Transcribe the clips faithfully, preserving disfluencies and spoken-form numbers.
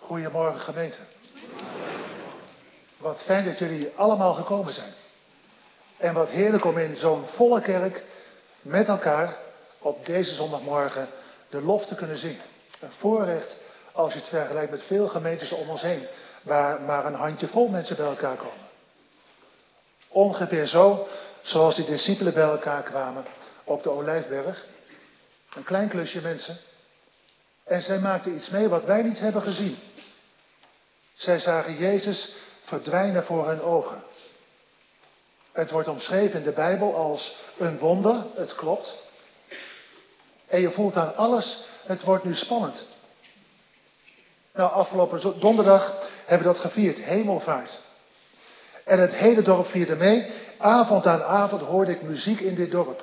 Goedemorgen gemeente. Wat fijn dat jullie allemaal gekomen zijn. En wat heerlijk om in zo'n volle kerk met elkaar op deze zondagmorgen de lof te kunnen zingen. Een voorrecht als je het vergelijkt met veel gemeentes om ons heen, waar maar een handjevol mensen bij elkaar komen. Ongeveer zo zoals die discipelen bij elkaar kwamen op de Olijfberg. Een klein klusje mensen. En zij maakten iets mee wat wij niet hebben gezien. Zij zagen Jezus verdwijnen voor hun ogen. Het wordt omschreven in de Bijbel als een wonder, het klopt. En je voelt aan alles, het wordt nu spannend. Nou, afgelopen donderdag hebben we dat gevierd, hemelvaart. En het hele dorp vierde mee. Avond aan avond hoorde ik muziek in dit dorp.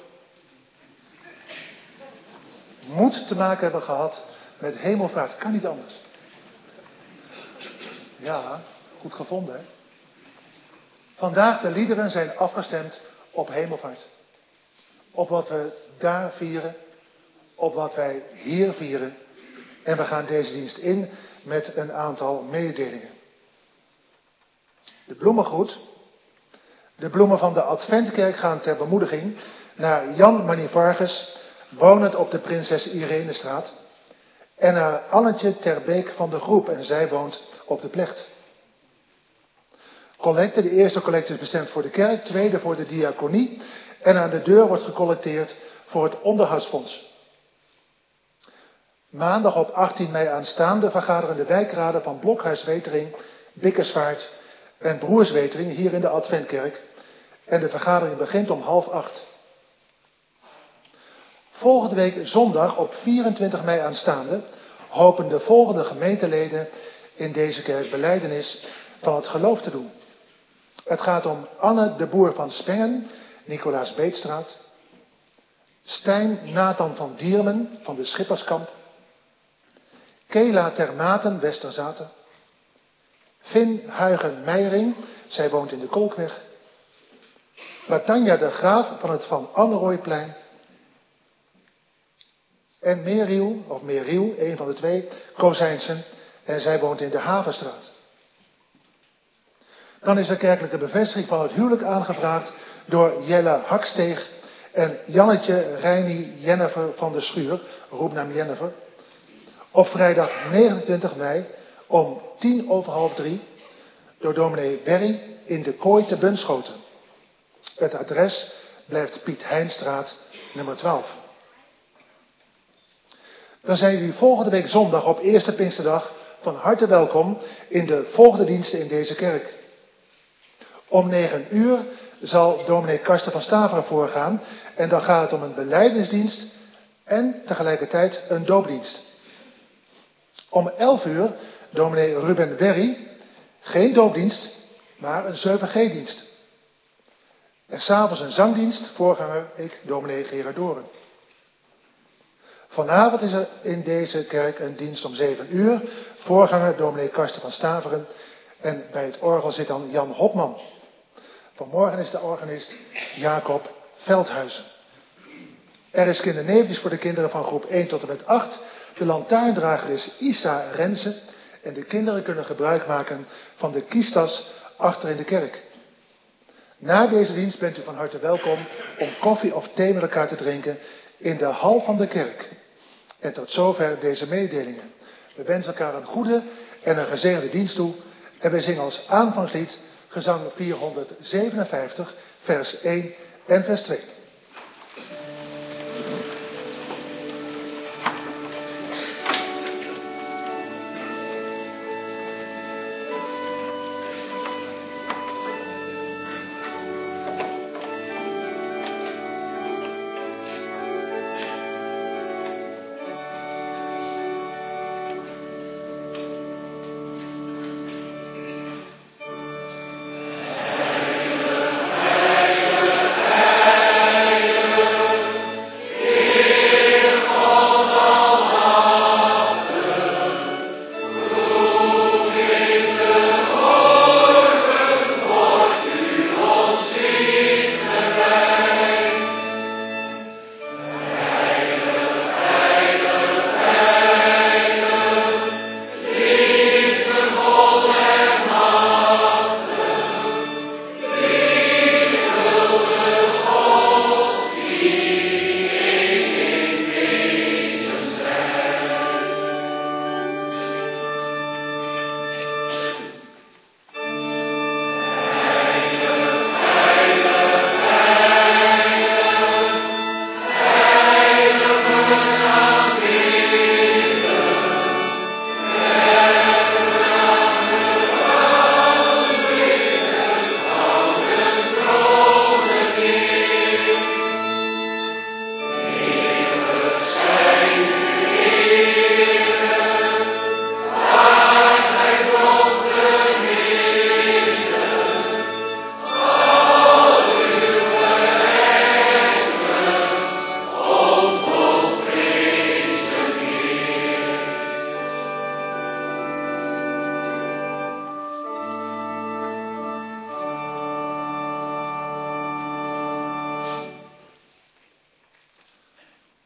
Moet te maken hebben gehad met hemelvaart, kan niet anders. Ja, goed gevonden hè. Vandaag de liederen zijn afgestemd op hemelvaart. Op wat we daar vieren, op wat wij hier vieren. En we gaan deze dienst in met een aantal mededelingen. De bloemengroet. De bloemen van de Adventkerk gaan ter bemoediging naar Jan Manivargus, wonend op de Prinses Irenestraat. En naar Annetje Terbeek van de Groep, en zij woont op de Plecht. Collecte, de eerste collecte is bestemd voor de kerk, tweede voor de diaconie. En aan de deur wordt gecollecteerd voor het onderhoudsfonds. Maandag op achttien mei aanstaande vergaderen de wijkraden van Blokhuis Wetering, Bikkersvaart en Broers Wetering hier in de Adventkerk. En de vergadering begint om half acht. Volgende week zondag op vierentwintig mei aanstaande hopen de volgende gemeenteleden in deze kerk belijdenis van het geloof te doen. Het gaat om Anne de Boer van Spengen, Nicolaas Beetstraat. Stijn Nathan van Diermen van de Schipperskamp. Kela Termaten, Westerzaten. Finn Huigen Meijering, zij woont in de Kolkweg. Latanja de Graaf van het Van Anrooiplein. En Meriel, of Meriel, een van de twee, Kozijnsen, en zij woont in de Havenstraat. Dan is er kerkelijke bevestiging van het huwelijk aangevraagd door Jelle Haksteeg en Jannetje Reini Jennever van de Schuur, roepnaam Jennever, op vrijdag negenentwintig mei om tien over half drie door dominee Berry in de Kooi te Bunschoten. Het adres blijft Piet Heinstraat, nummer twaalf. Dan zijn jullie volgende week zondag op eerste Pinksterdag van harte welkom in de volgende diensten in deze kerk. Om negen uur zal dominee Karsten van Staveren voorgaan en dan gaat het om een belijdenisdienst en tegelijkertijd een doopdienst. Om elf uur dominee Ruben Berry, geen doopdienst, maar een zeven G-dienst. En s'avonds een zangdienst, voorganger ik, dominee Gerard Doren. Vanavond is er in deze kerk een dienst om zeven uur, voorganger dominee Karsten van Staveren en bij het orgel zit dan Jan Hopman. Vanmorgen is de organist Jacob Veldhuizen. Er is kinderneefjes voor de kinderen van groep één tot en met acht. De lantaarndrager is Isa Rensen en de kinderen kunnen gebruik maken van de kiestas achter in de kerk. Na deze dienst bent u van harte welkom om koffie of thee met elkaar te drinken in de hal van de kerk. En tot zover deze mededelingen. We wensen elkaar een goede en een gezegende dienst toe. En we zingen als aanvangslied gezang vierhonderdzevenenvijftig, vers één en vers twee. Heilige, heilige,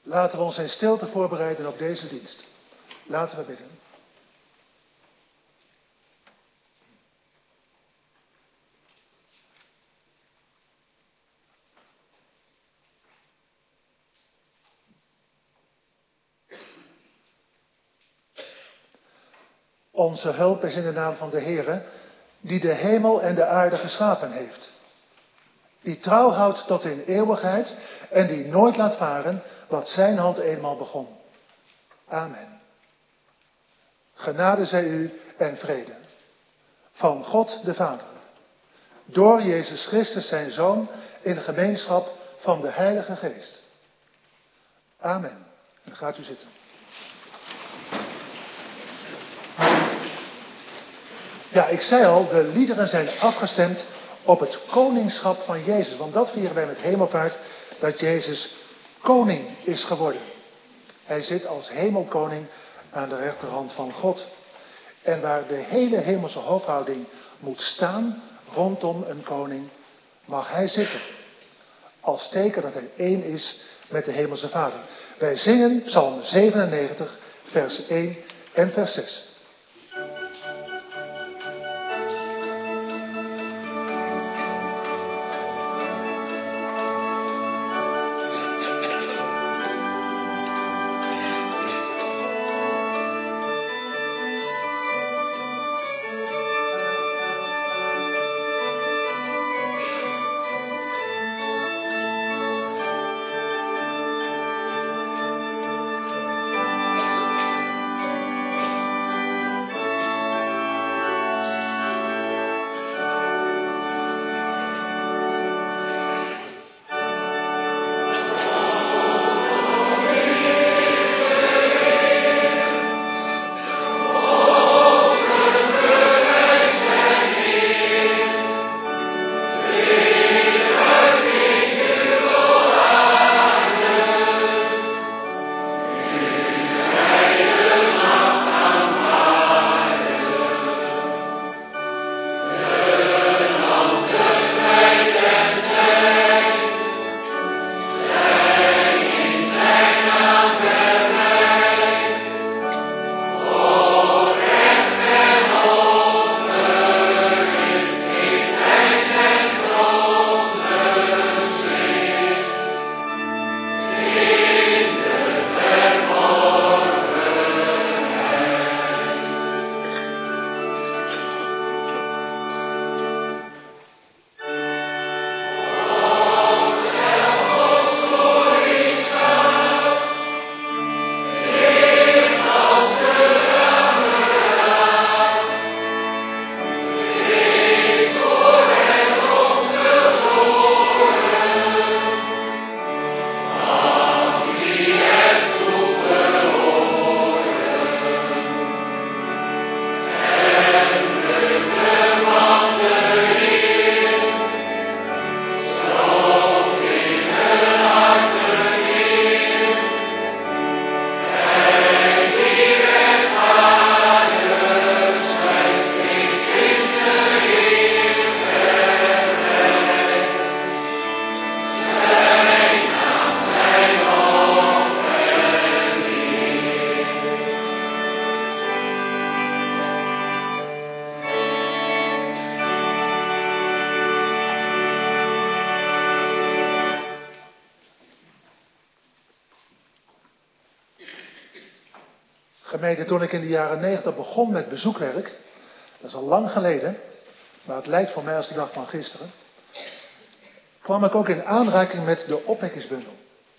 Laten we ons in stilte voorbereiden op deze dienst. Laten we bidden. Onze hulp is in de naam van de Heere, die de hemel en de aarde geschapen heeft. Die trouw houdt tot in eeuwigheid en die nooit laat varen wat zijn hand eenmaal begon. Amen. Genade zij u en vrede. Van God de Vader. Door Jezus Christus zijn Zoon in de gemeenschap van de Heilige Geest. Amen. En gaat u zitten. Ja, ik zei al, de liederen zijn afgestemd op het koningschap van Jezus. Want dat vieren wij met hemelvaart, dat Jezus koning is geworden. Hij zit als hemelkoning aan de rechterhand van God. En waar de hele hemelse hofhouding moet staan rondom een koning, mag hij zitten. Als teken dat hij één is met de hemelse Vader. Wij zingen Psalm zevenennegentig, vers één en vers zes. Gemeente, toen ik in de jaren negentig begon met bezoekwerk, dat is al lang geleden, maar het lijkt voor mij als de dag van gisteren, kwam ik ook in aanraking met de opwekkingsbundel.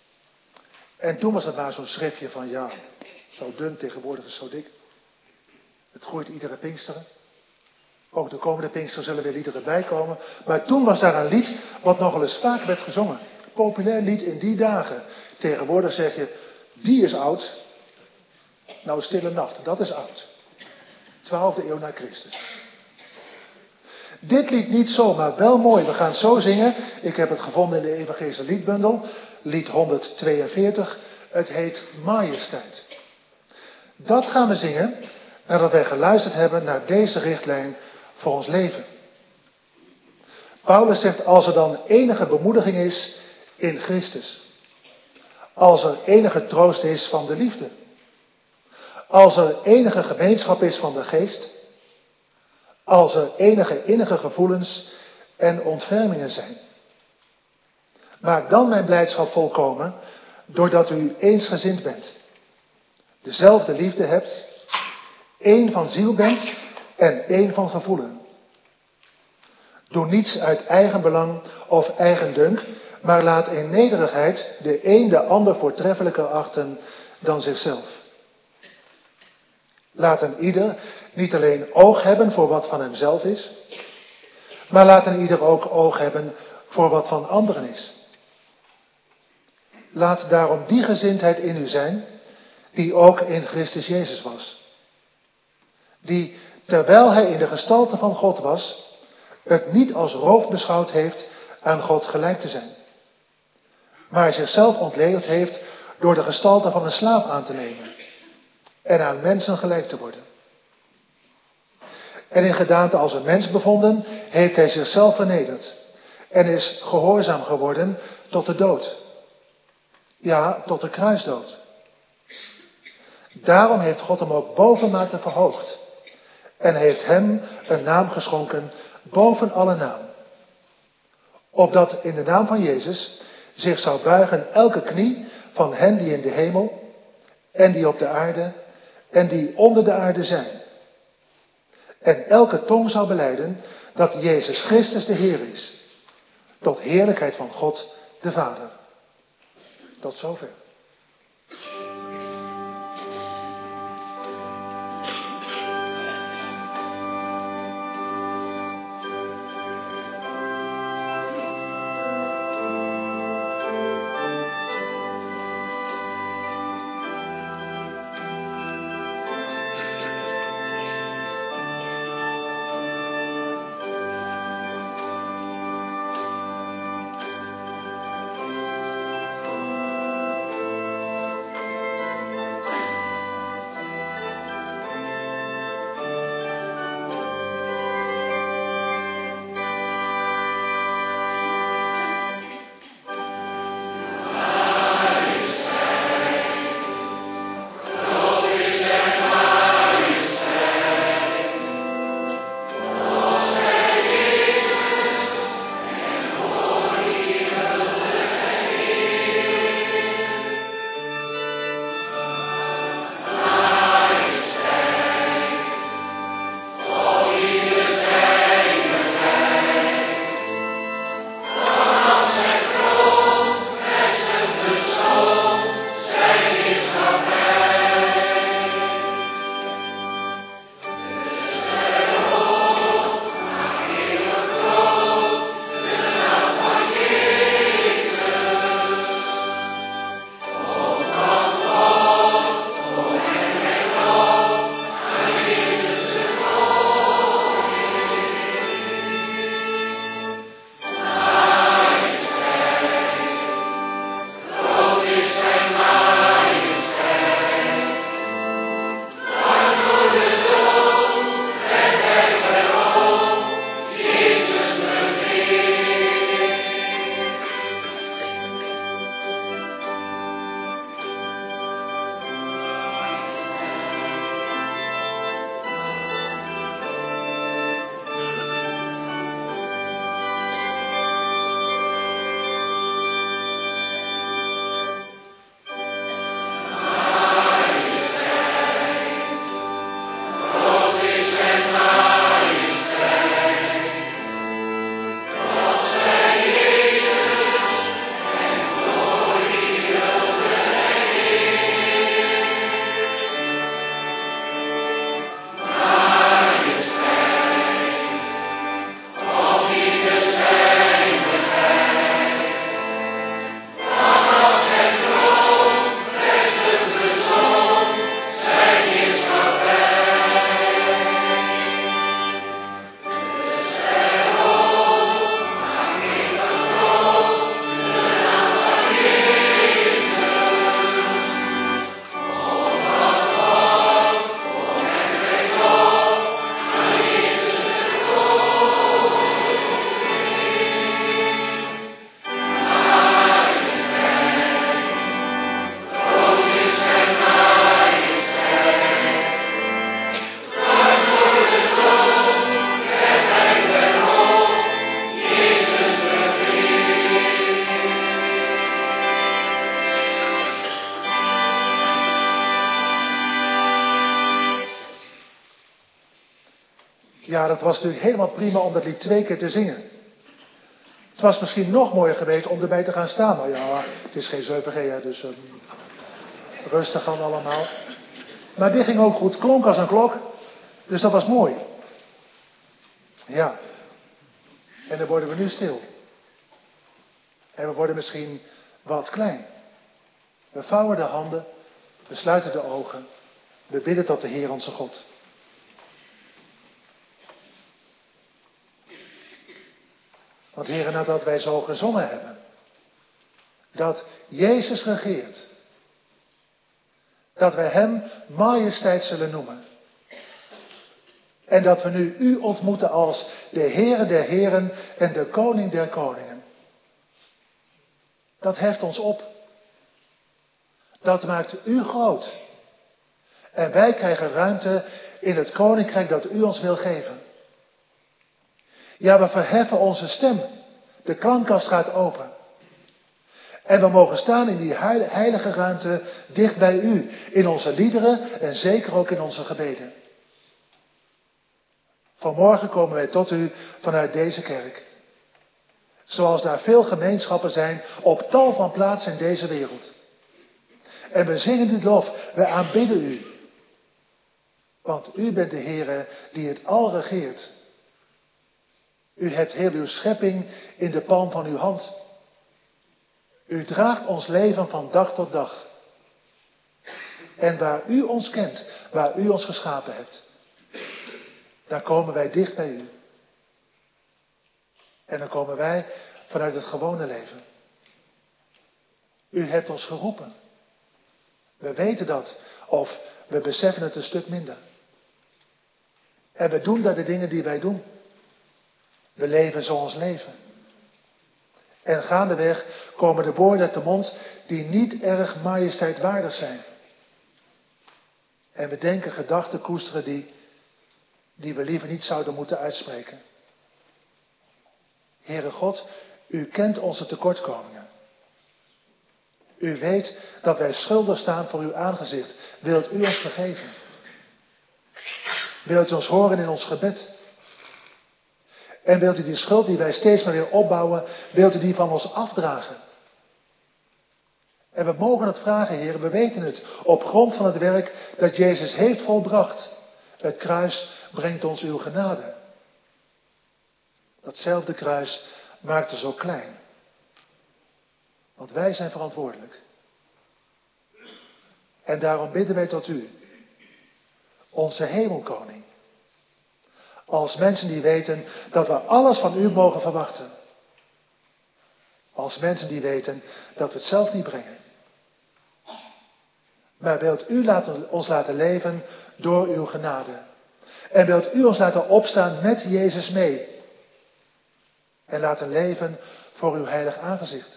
En toen was het maar zo'n schriftje van, ja, zo dun, tegenwoordig is het zo dik. Het groeit iedere Pinksteren. Ook de komende Pinksteren zullen weer liederen bijkomen. Maar toen was daar een lied wat nogal eens vaak werd gezongen. Populair lied in die dagen. Tegenwoordig zeg je, die is oud. Nou, Stille Nacht, dat is oud. twaalfde eeuw na Christus. Dit lied niet zo, maar wel mooi. We gaan het zo zingen. Ik heb het gevonden in de Evangelische liedbundel. Lied honderdtweeënveertig. Het heet Majesteit. Dat gaan we zingen nadat wij geluisterd hebben naar deze richtlijn voor ons leven. Paulus zegt, als er dan enige bemoediging is in Christus. Als er enige troost is van de liefde. Als er enige gemeenschap is van de geest. Als er enige innige gevoelens en ontfermingen zijn. Maak dan mijn blijdschap volkomen, doordat u eensgezind bent. Dezelfde liefde hebt, één van ziel bent en één van gevoelen. Doe niets uit eigen belang of eigendunk, maar laat in nederigheid de een de ander voortreffelijker achten dan zichzelf. Laat een ieder niet alleen oog hebben voor wat van hemzelf is, maar laat een ieder ook oog hebben voor wat van anderen is. Laat daarom die gezindheid in u zijn, die ook in Christus Jezus was. Die, terwijl hij in de gestalte van God was, het niet als roof beschouwd heeft aan God gelijk te zijn. Maar zichzelf ontledigd heeft door de gestalte van een slaaf aan te nemen. En aan mensen gelijk te worden. En in gedaante als een mens bevonden, heeft hij zichzelf vernederd. En is gehoorzaam geworden tot de dood. Ja, tot de kruisdood. Daarom heeft God hem ook bovenmate verhoogd. En heeft hem een naam geschonken boven alle naam. Opdat in de naam van Jezus zich zou buigen elke knie van hen die in de hemel en die op de aarde en die onder de aarde zijn. En elke tong zou belijden dat Jezus Christus de Heer is. Tot heerlijkheid van God de Vader. Tot zover. Ja, dat was natuurlijk helemaal prima om dat lied twee keer te zingen. Het was misschien nog mooier geweest om erbij te gaan staan. Maar ja, het is geen zeven G, hè, dus uh, rustig aan allemaal. Maar dit ging ook goed, klonk als een klok. Dus dat was mooi. Ja. En dan worden we nu stil. En we worden misschien wat klein. We vouwen de handen. We sluiten de ogen. We bidden tot de Heer onze God. Want Heer, nadat wij zo gezongen hebben. Dat Jezus regeert. Dat wij hem majesteit zullen noemen. En dat we nu u ontmoeten als de Heere der Heren en de Koning der Koningen. Dat heft ons op. Dat maakt u groot. En wij krijgen ruimte in het koninkrijk dat u ons wil geven. Ja, we verheffen onze stem. De klankkast gaat open. En we mogen staan in die heilige ruimte dicht bij u. In onze liederen en zeker ook in onze gebeden. Vanmorgen komen wij tot u vanuit deze kerk. Zoals daar veel gemeenschappen zijn op tal van plaatsen in deze wereld. En we zingen uw lof, we aanbidden u. Want u bent de Heere die het al regeert. U hebt heel uw schepping in de palm van uw hand. U draagt ons leven van dag tot dag. En waar u ons kent, waar u ons geschapen hebt, daar komen wij dicht bij u. En dan komen wij vanuit het gewone leven. U hebt ons geroepen. We weten dat, of we beseffen het een stuk minder. En we doen daar de dingen die wij doen. We leven zoals leven. En gaandeweg komen de woorden uit de mond die niet erg majesteitwaardig zijn. En we denken gedachten koesteren die, die we liever niet zouden moeten uitspreken. Heere God, u kent onze tekortkomingen. U weet dat wij schuldig staan voor uw aangezicht. Wilt u ons vergeven? Wilt u ons horen in ons gebed? En wilt u die schuld die wij steeds maar weer opbouwen, wilt u die van ons afdragen? En we mogen het vragen, Heer, we weten het, op grond van het werk dat Jezus heeft volbracht. Het kruis brengt ons uw genade. Datzelfde kruis maakt ons zo klein. Want wij zijn verantwoordelijk. En daarom bidden wij tot u, onze hemelkoning. Als mensen die weten dat we alles van u mogen verwachten. Als mensen die weten dat we het zelf niet brengen. Maar wilt u laten, ons laten leven door uw genade. En wilt u ons laten opstaan met Jezus mee. En laten leven voor uw heilig aangezicht.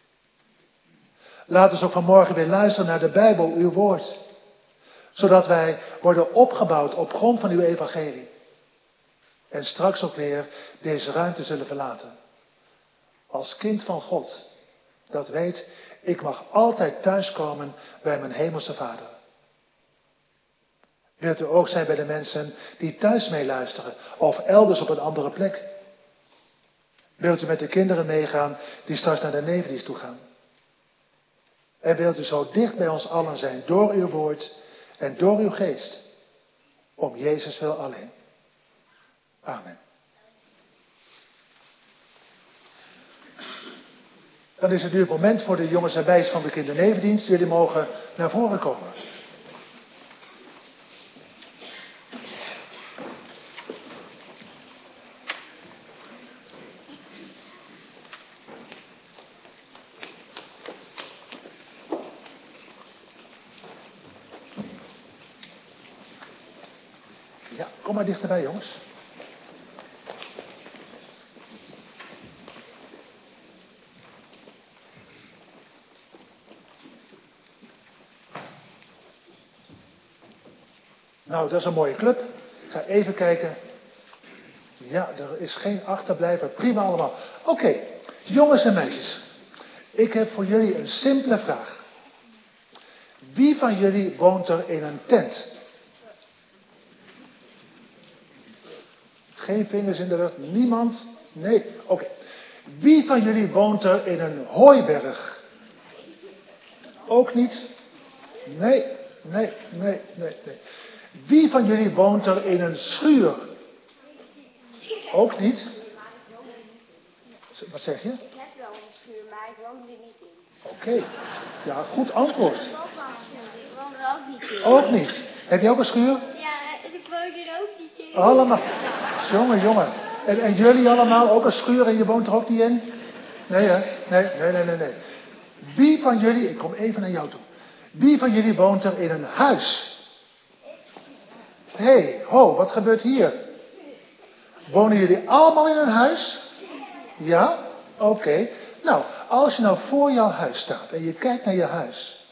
Laat ons ook vanmorgen weer luisteren naar de Bijbel, uw woord. Zodat wij worden opgebouwd op grond van uw evangelie. En straks ook weer deze ruimte zullen verlaten. Als kind van God. Dat weet, ik mag altijd thuiskomen bij mijn hemelse Vader. Wilt u ook zijn bij de mensen die thuis meeluisteren. Of elders op een andere plek. Wilt u met de kinderen meegaan die straks naar de nevendienst toe gaan. En wilt u zo dicht bij ons allen zijn door uw woord en door uw geest. Om Jezus wil alleen. Amen. Dan is het nu het moment voor de jongens en meisjes van de kindernevendienst. Jullie mogen naar voren komen. Ja, kom maar dichterbij, jongens. Nou, dat is een mooie club. Ik ga even kijken. Ja, er is geen achterblijver. Prima allemaal. Oké, okay, jongens en meisjes. Ik heb voor jullie een simpele vraag. Wie van jullie woont er in een tent? Geen vingers in de lucht. Niemand? Nee. Oké. Okay. Wie van jullie woont er in een hooiberg? Ook niet? Nee, nee, nee, nee, nee. Wie van jullie woont er in een schuur? Ook niet? Wat zeg je? Ik heb wel een schuur, maar ik woon er niet in. Oké. Okay. Ja, goed antwoord. Ik heb ook wel een schuur, ik woon er ook niet in. Ook niet. Heb je ook een schuur? Ja, ik woon er ook niet in. Allemaal. Jongen, jongen. En, en jullie allemaal ook een schuur en je woont er ook niet in? Nee, hè? Nee, nee, nee, nee, nee. Wie van jullie, ik kom even naar jou toe. Wie van jullie woont er in een huis? Hé, hey, ho, wat gebeurt hier? Wonen jullie allemaal in een huis? Ja? Oké. Okay. Nou, als je nou voor jouw huis staat en je kijkt naar je huis.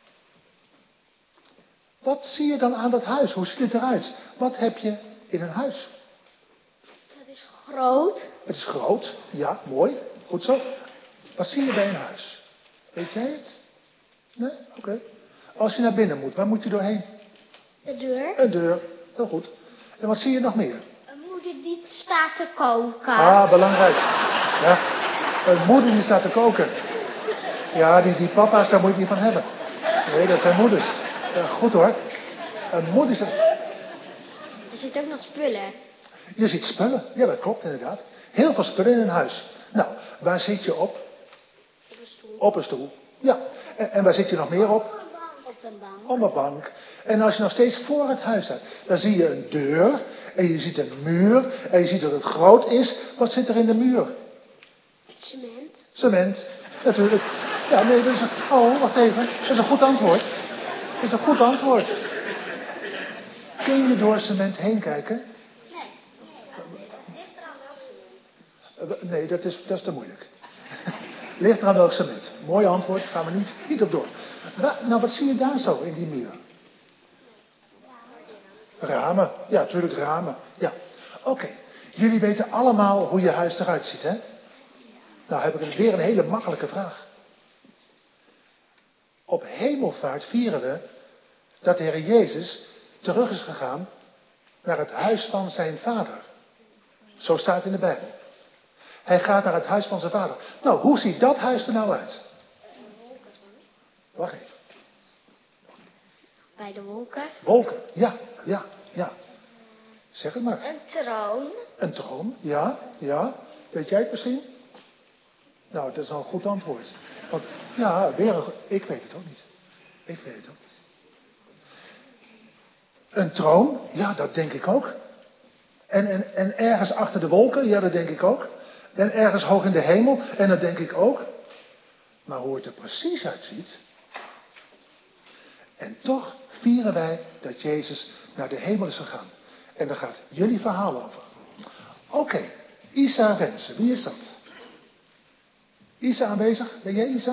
Wat zie je dan aan dat huis? Hoe ziet het eruit? Wat heb je in een huis? Het is groot. Het is groot, ja, mooi. Goed zo. Wat zie je bij een huis? Weet jij het? Nee? Oké. Okay. Als je naar binnen moet, waar moet je doorheen? Een deur. Een deur, heel goed. En wat zie je nog meer? Een moeder die staat te koken. Ah, belangrijk. Ja, een moeder die staat te koken. Ja, die, die papa's, daar moet je niet van hebben. Nee, dat zijn moeders. Ja, goed hoor. Een moeder staat... Er zitten ook nog spullen. Je ziet spullen. Ja, dat klopt inderdaad. Heel veel spullen in een huis. Nou, waar zit je op? Op een stoel. Op een stoel. Ja. En, en waar zit je nog meer op? Op een bank. Op een bank. En als je nog steeds voor het huis staat, dan zie je een deur. En je ziet een muur. En je ziet dat het groot is. Wat zit er in de muur? Cement. Cement. Natuurlijk. Ja, nee, dat is een... Oh, wacht even. Dat is een goed antwoord. Dat is een goed antwoord. Kun je door cement heen kijken? Nee. Ligt eraan welk cement? Nee, dat is, dat is te moeilijk. Ligt eraan welk cement. Mooi antwoord, gaan we niet, niet op door. Nou, wat zie je daar zo in die muur? Ramen. Ja, natuurlijk ramen. Ja. Oké. Okay. Jullie weten allemaal hoe je huis eruit ziet, hè? Nou heb ik weer een hele makkelijke vraag. Op Hemelvaart vieren we dat de Heer Jezus terug is gegaan naar het huis van zijn vader. Zo staat in de Bijbel. Hij gaat naar het huis van zijn vader. Nou, hoe ziet dat huis er nou uit? Wacht even. Bij de wolken. Wolken, ja, ja, ja. Zeg het maar. Een troon. Een troon, ja, ja. Weet jij het misschien? Nou, dat is al een goed antwoord. Want, ja, weer een... Ik weet het ook niet. Ik weet het ook niet. Een troon, ja, dat denk ik ook. En, en, en ergens achter de wolken, ja, dat denk ik ook. En ergens hoog in de hemel, en dat denk ik ook. Maar hoe het er precies uitziet... En toch vieren wij dat Jezus naar de hemel is gegaan. En daar gaat jullie verhaal over. Oké, okay, Isa Rensen, wie is dat? Isa aanwezig? Ben jij Isa?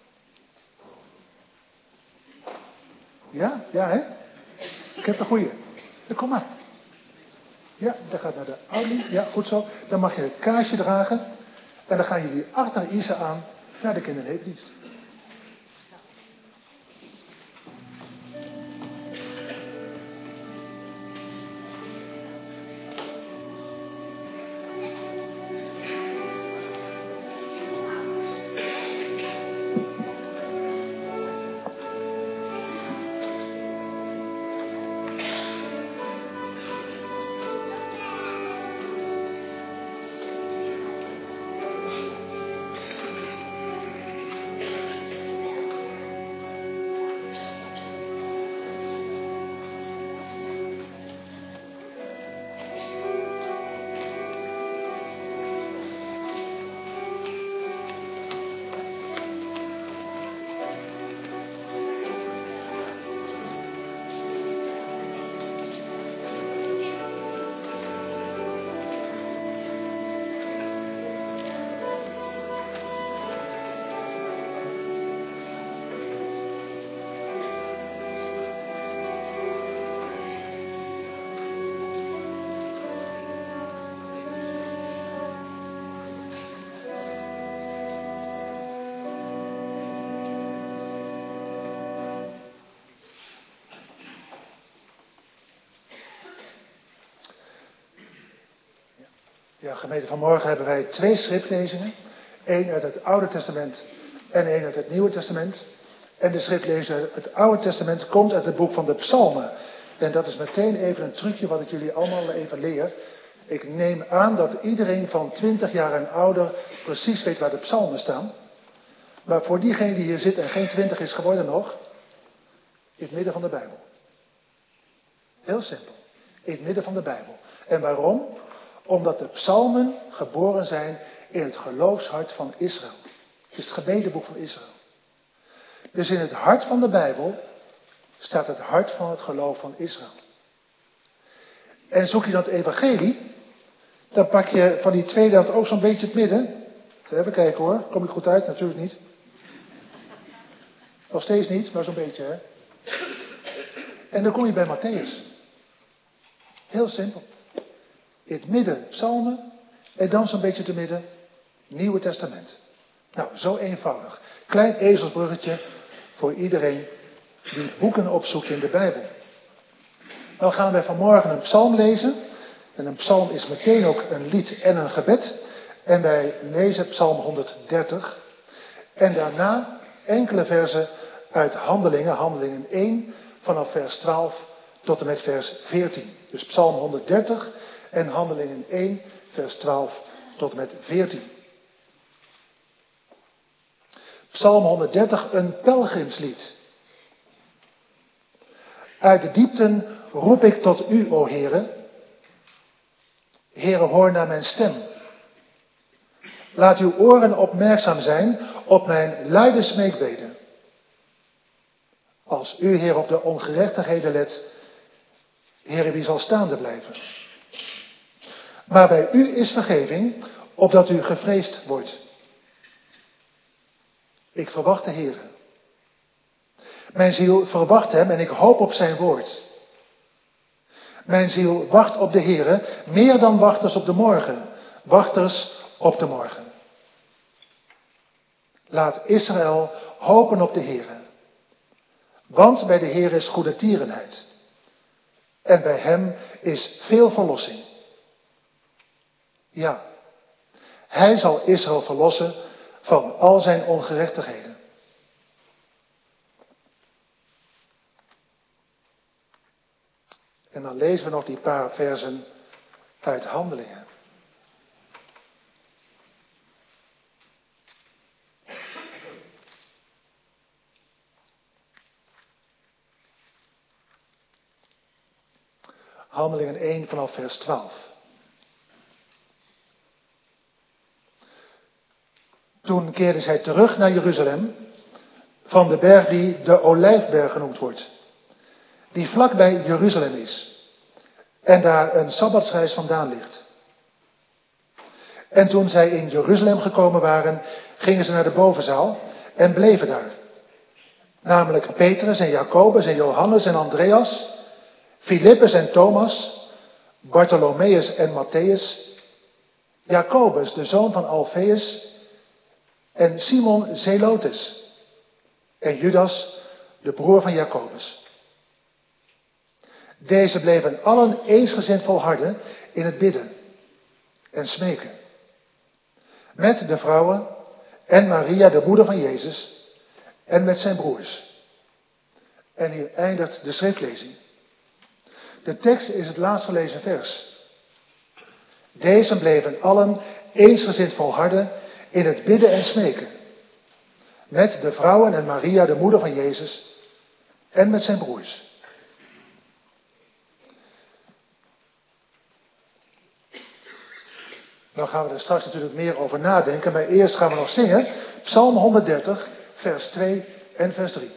Ja, ja hè? Ik heb de goeie. Ja, kom maar. Ja, dat gaat naar de Audi. Ja, goed zo. Dan mag je het kaarsje dragen. En dan gaan jullie achter Isa aan naar de kinderneefdienst. Ja, gemeente, vanmorgen hebben wij twee schriftlezingen. Eén uit het Oude Testament en één uit het Nieuwe Testament. En de schriftlezing uit het Oude Testament komt uit het boek van de Psalmen. En dat is meteen even een trucje wat ik jullie allemaal even leer. Ik neem aan dat iedereen van twintig jaar en ouder precies weet waar de Psalmen staan. Maar voor diegene die hier zit en geen twintig is geworden nog, in het midden van de Bijbel. Heel simpel. In het midden van de Bijbel. En waarom? Omdat de psalmen geboren zijn in het geloofshart van Israël. Het is het gebedenboek van Israël. Dus in het hart van de Bijbel staat het hart van het geloof van Israël. En zoek je dat evangelie, dan pak je van die tweede helft ook zo'n beetje het midden. Even kijken hoor, kom ik goed uit? Natuurlijk niet. Nog steeds niet, maar zo'n beetje hè. En dan kom je bij Matthäus. Heel simpel. In het midden psalmen en dan zo'n beetje te midden Nieuwe Testament. Nou, zo eenvoudig. Klein ezelsbruggetje voor iedereen die boeken opzoekt in de Bijbel. Nou gaan wij vanmorgen een psalm lezen. En een psalm is meteen ook een lied en een gebed. En wij lezen psalm honderddertig. En daarna enkele versen uit Handelingen, Handelingen één, vanaf vers twaalf tot en met vers veertien. Dus psalm honderddertig en Handelingen één, vers twaalf tot en met veertien. Psalm honderddertig, een pelgrimslied. Uit de diepten roep ik tot u, o Heere. Heere, hoor naar mijn stem. Laat uw oren opmerkzaam zijn op mijn luide smeekbeden. Als u, Heer, op de ongerechtigheden let, Heere, wie zal staande blijven? Maar bij u is vergeving, opdat u gevreesd wordt. Ik verwacht de Heere. Mijn ziel verwacht hem en ik hoop op zijn woord. Mijn ziel wacht op de Heere, meer dan wachters op de morgen. Wachters op de morgen. Laat Israël hopen op de Heere. Want bij de Heer is goede tierenheid. En bij hem is veel verlossing. Ja, hij zal Israël verlossen van al zijn ongerechtigheden. En dan lezen we nog die paar versen uit Handelingen. Handelingen één vanaf vers twaalf. Toen keerden zij terug naar Jeruzalem, van de berg die de Olijfberg genoemd wordt, die vlakbij Jeruzalem is en daar een sabbatsreis vandaan ligt. En toen zij in Jeruzalem gekomen waren, gingen ze naar de bovenzaal en bleven daar. Namelijk Petrus en Jacobus en Johannes en Andreas, Filippus en Thomas, Bartholomeus en Matthäus, Jacobus, de zoon van Alfeus, en Simon Zelotes, en Judas, de broer van Jacobus. Deze bleven allen eensgezind volharden in het bidden en smeken. Met de vrouwen en Maria, de moeder van Jezus, en met zijn broers. En hier eindigt de schriftlezing. De tekst is het laatst gelezen vers. Deze bleven allen eensgezind volharden in het bidden en smeken. Met de vrouwen en Maria, de moeder van Jezus, en met zijn broers. Dan gaan we er straks natuurlijk meer over nadenken, maar eerst gaan we nog zingen. Psalm honderddertig, vers twee en vers drie.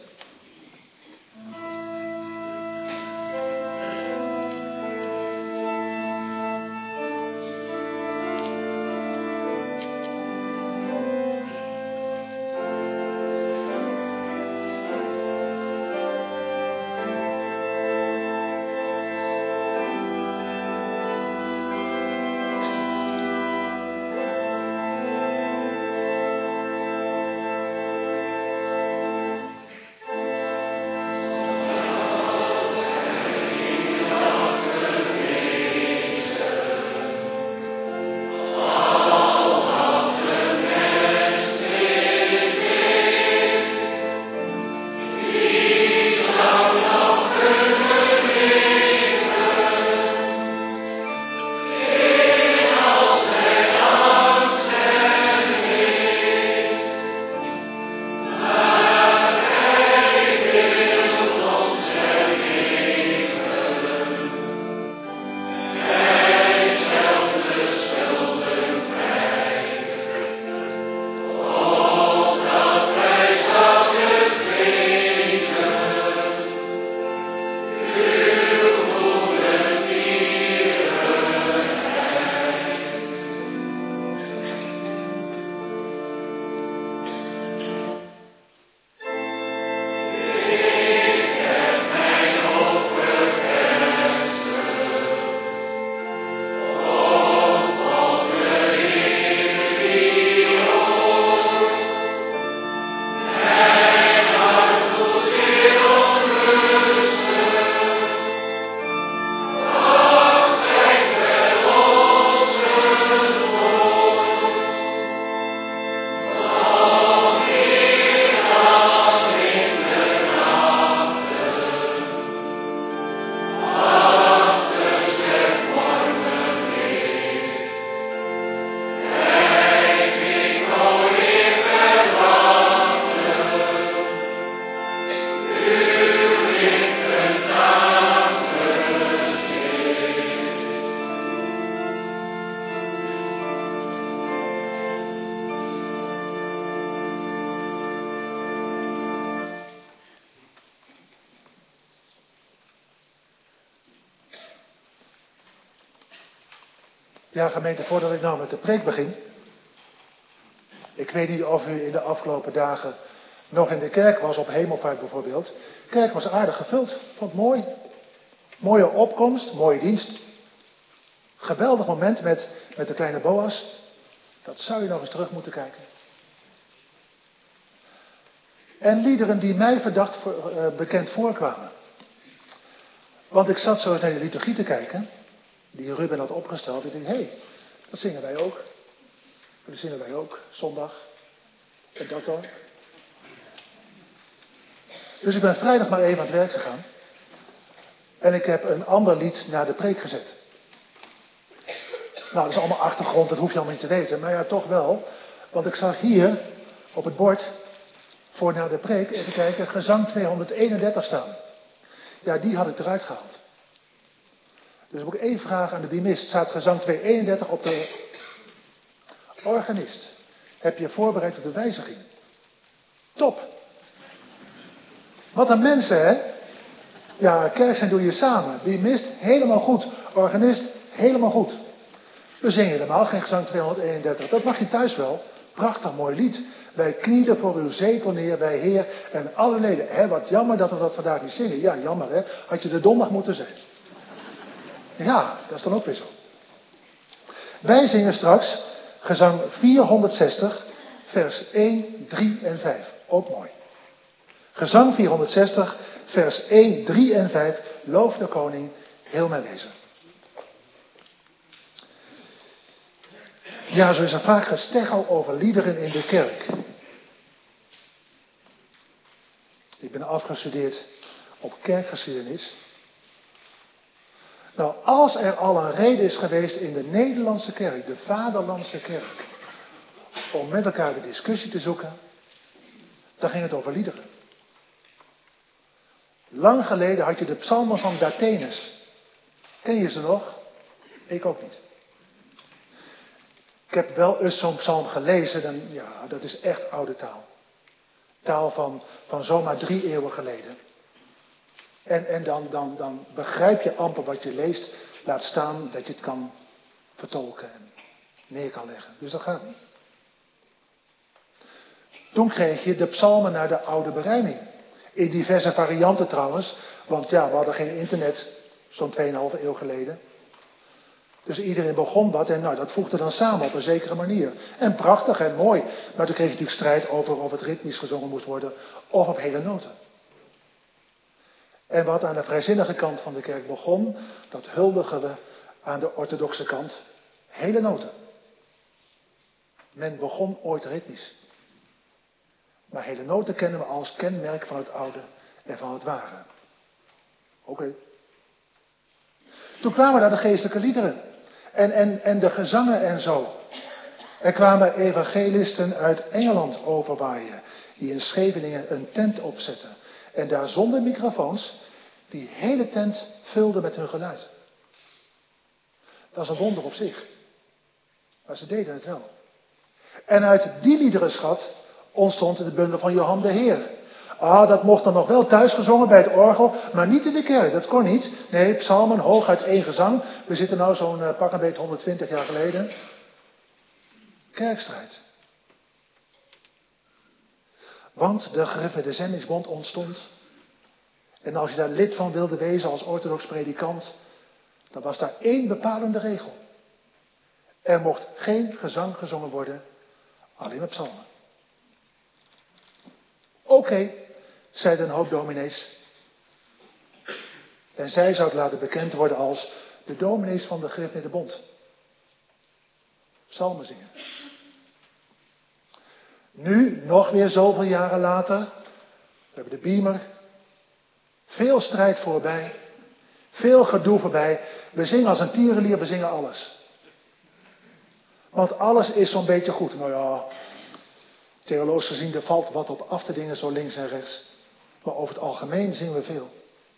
Ja, gemeente, voordat ik nou met de preek begin. Ik weet niet of u in de afgelopen dagen nog in de kerk was, op Hemelvaart bijvoorbeeld. De kerk was aardig gevuld. Vond het mooi. Mooie opkomst, mooie dienst. Geweldig moment met, met de kleine Boas. Dat zou je nog eens terug moeten kijken. En liederen die mij verdacht voor, uh, bekend voorkwamen. Want ik zat zo eens naar de liturgie te kijken. Die Ruben had opgesteld. Ik dacht, hé, hey, dat zingen wij ook. Dat zingen wij ook, zondag. En dat dan. Dus ik ben vrijdag maar even aan het werk gegaan. En ik heb een ander lied naar de preek gezet. Nou, dat is allemaal achtergrond, dat hoef je allemaal niet te weten. Maar ja, toch wel. Want ik zag hier op het bord voor naar de preek, even kijken, gezang tweehonderdeenendertig staan. Ja, die had ik eruit gehaald. Dus ik moet even vragen aan de biemist. Staat gezang tweehonderdeenendertig op de organist? Heb je voorbereid op de wijziging? Top. Wat een mensen, hè? Ja, kerk zijn doe je samen. Biemist, helemaal goed. Organist, helemaal goed. We zingen helemaal geen gezang tweehonderdeenendertig. Dat mag je thuis wel. Prachtig mooi lied. Wij knielen voor uw zetel neer, wij Heer en alle leden. Hè, wat jammer dat we dat vandaag niet zingen. Ja, jammer hè. Had je de donderdag moeten zijn. Ja, dat is dan ook weer zo. Wij zingen straks gezang vierhonderdzestig, vers één, drie en vijf. Ook mooi. Gezang vierhonderdzestig, vers één, drie en vijf. Loof de koning, heel mijn wezen. Ja, zo is er vaak gesteggel over liederen in de kerk. Ik ben afgestudeerd op kerkgeschiedenis. Nou, als er al een reden is geweest in de Nederlandse kerk, de vaderlandse kerk, om met elkaar de discussie te zoeken, dan ging het over liederen. Lang geleden had je de psalmen van Dathenus. Ken je ze nog? Ik ook niet. Ik heb wel eens zo'n psalm gelezen, dan, ja, dat is echt oude taal. Taal van, van zomaar drie eeuwen geleden. En, en dan, dan, dan begrijp je amper wat je leest, laat staan dat je het kan vertolken en neer kan leggen. Dus dat gaat niet. Toen kreeg je de psalmen naar de oude berijming. In diverse varianten trouwens, want ja, we hadden geen internet zo'n tweeënhalve eeuw geleden. Dus iedereen begon wat en nou, dat voegde dan samen op een zekere manier. En prachtig en mooi. Maar toen kreeg je natuurlijk strijd over of het ritmisch gezongen moest worden of op hele noten. En wat aan de vrijzinnige kant van de kerk begon, dat huldigen we aan de orthodoxe kant. Hele noten. Men begon ooit ritmisch. Maar hele noten kennen we als kenmerk van het oude en van het ware. Oké. Okay. Toen kwamen daar de geestelijke liederen. En, en, en de gezangen en zo. Er kwamen evangelisten uit Engeland overwaaien. Die in Scheveningen een tent opzetten. En daar zonder microfoons die hele tent vulden met hun geluid. Dat is een wonder op zich. Maar ze deden het wel. En uit die liederenschat ontstond de bundel van Johan de Heer. Ah, dat mocht dan nog wel thuis gezongen bij het orgel, maar niet in de kerk. Dat kon niet. Nee, psalmen, hooguit één gezang. We zitten nou zo'n uh, pak een beetje honderdtwintig jaar geleden. Kerkstrijd. Want de gereformeerde zendingsbond ontstond. En als je daar lid van wilde wezen als orthodox predikant, dan was daar één bepalende regel. Er mocht geen gezang gezongen worden, alleen maar psalmen. Oké, okay, zeiden een hoop dominees. En zij zou het laten bekend worden als de dominees van de gereformeerde bond. Psalmen zingen. Nu, nog weer zoveel jaren later, we hebben de Beamer. Veel strijd voorbij. Veel gedoe voorbij. We zingen als een tierenlier, we zingen alles. Want alles is zo'n beetje goed. Nou ja, theologisch gezien, er valt wat op af te dingen, zo links en rechts. Maar over het algemeen zingen we veel.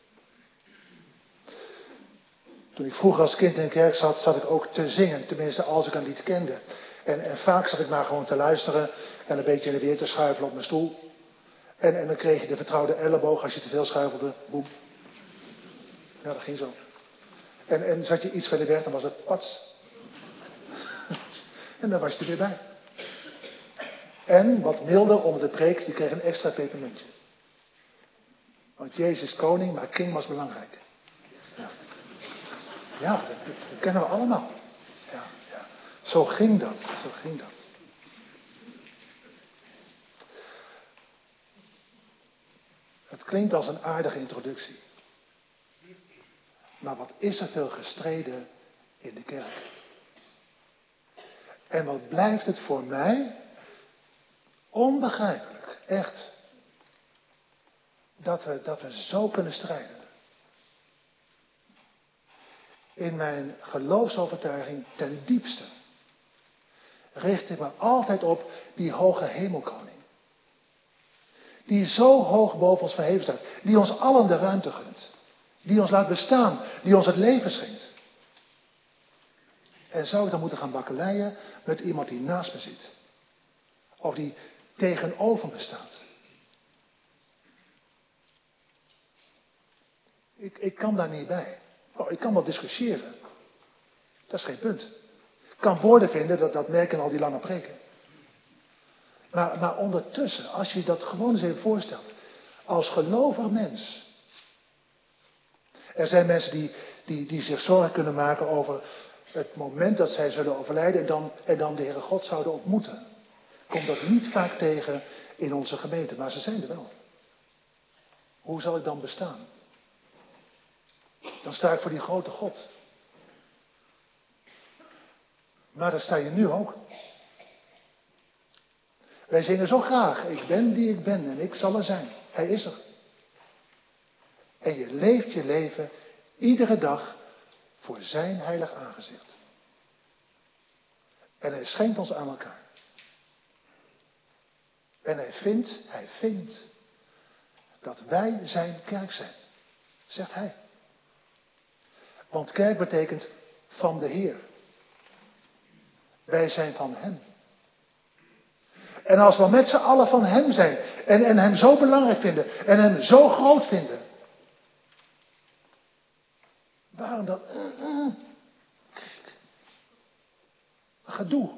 Toen ik vroeger als kind in de kerk zat, zat ik ook te zingen. Tenminste, als ik een lied kende. En, en vaak zat ik maar gewoon te luisteren en een beetje in de weer te schuifelen op mijn stoel. En, en dan kreeg je de vertrouwde elleboog als je te veel schuifelde. Boem. Ja, dat ging zo. En, en zat je iets verder weg, dan was het pats. En dan was je er weer bij. En, wat milder onder de preek, je kreeg een extra pepermuntje. Want Jezus is koning, maar king was belangrijk. Ja, ja dat, dat, dat kennen we allemaal. Ja, ja. Zo ging dat, zo ging dat. Het klinkt als een aardige introductie. Maar wat is er veel gestreden in de kerk? En wat blijft het voor mij onbegrijpelijk, echt, dat we, dat we zo kunnen strijden. In mijn geloofsovertuiging ten diepste richt ik me altijd op die hoge hemelkoning. Die zo hoog boven ons verheven staat. Die ons allen de ruimte gunt. Die ons laat bestaan. Die ons het leven schenkt. En zou ik dan moeten gaan bakkeleien met iemand die naast me zit? Of die tegenover me staat? Ik, ik kan daar niet bij. Oh, ik kan wel discussiëren. Dat is geen punt. Ik kan woorden vinden, dat, dat merken al die lange preken. Maar, maar ondertussen, als je dat gewoon eens even voorstelt. Als gelovig mens. Er zijn mensen die, die, die zich zorgen kunnen maken over het moment dat zij zullen overlijden. En dan, en dan de Heere God zouden ontmoeten. Komt dat niet vaak tegen in onze gemeente, maar ze zijn er wel. Hoe zal ik dan bestaan? Dan sta ik voor die grote God. Maar daar sta je nu ook. Wij zingen zo graag, ik ben die ik ben en ik zal er zijn. Hij is er. En je leeft je leven iedere dag voor zijn heilig aangezicht. En hij schenkt ons aan elkaar. En hij vindt, hij vindt dat wij zijn kerk zijn. Zegt hij. Want kerk betekent van de Heer. Wij zijn van hem. En als we met z'n allen van hem zijn. En, en hem zo belangrijk vinden. En hem zo groot vinden. Waarom dan? Uh, uh, kijk. Gedoe.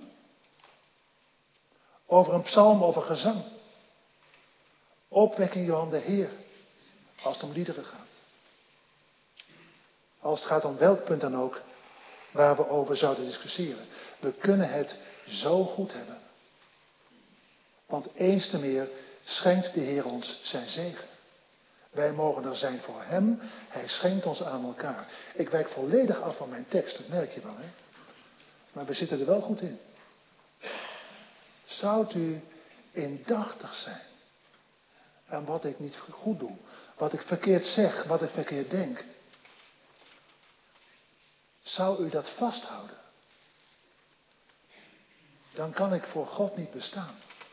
Over een psalm, over gezang. Opwekking Johan de Heer. Als het om liederen gaat. Als het gaat om welk punt dan ook. Waar we over zouden discussiëren. We kunnen het zo goed hebben. Want eens te meer schenkt de Heer ons zijn zegen. Wij mogen er zijn voor hem. Hij schenkt ons aan elkaar. Ik wijk volledig af van mijn tekst. Dat merk je wel, hè. Maar we zitten er wel goed in. Zoudt u indachtig zijn aan wat ik niet goed doe. Wat ik verkeerd zeg. Wat ik verkeerd denk. Zou u dat vasthouden? Dan kan ik voor God niet bestaan.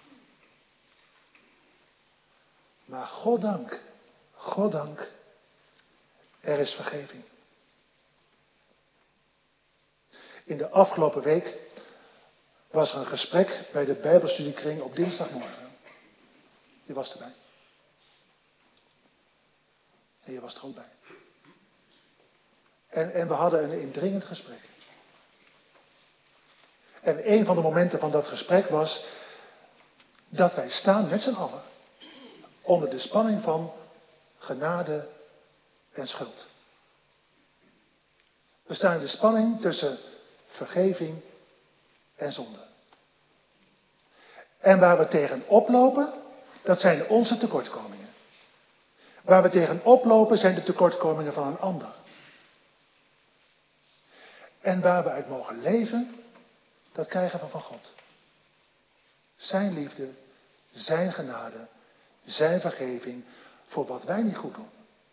Maar goddank, goddank, er is vergeving. In de afgelopen week was er een gesprek bij de Bijbelstudiekring op dinsdagmorgen. Je was erbij. En je was er ook bij. En, en we hadden een indringend gesprek. En een van de momenten van dat gesprek was dat wij staan met z'n allen onder de spanning van genade en schuld. We staan in de spanning tussen vergeving en zonde. En waar we tegen oplopen, dat zijn onze tekortkomingen. Waar we tegen oplopen zijn de tekortkomingen van een ander. En waar we uit mogen leven, dat krijgen we van God. Zijn liefde, zijn genade, zijn vergeving voor wat wij niet goed doen.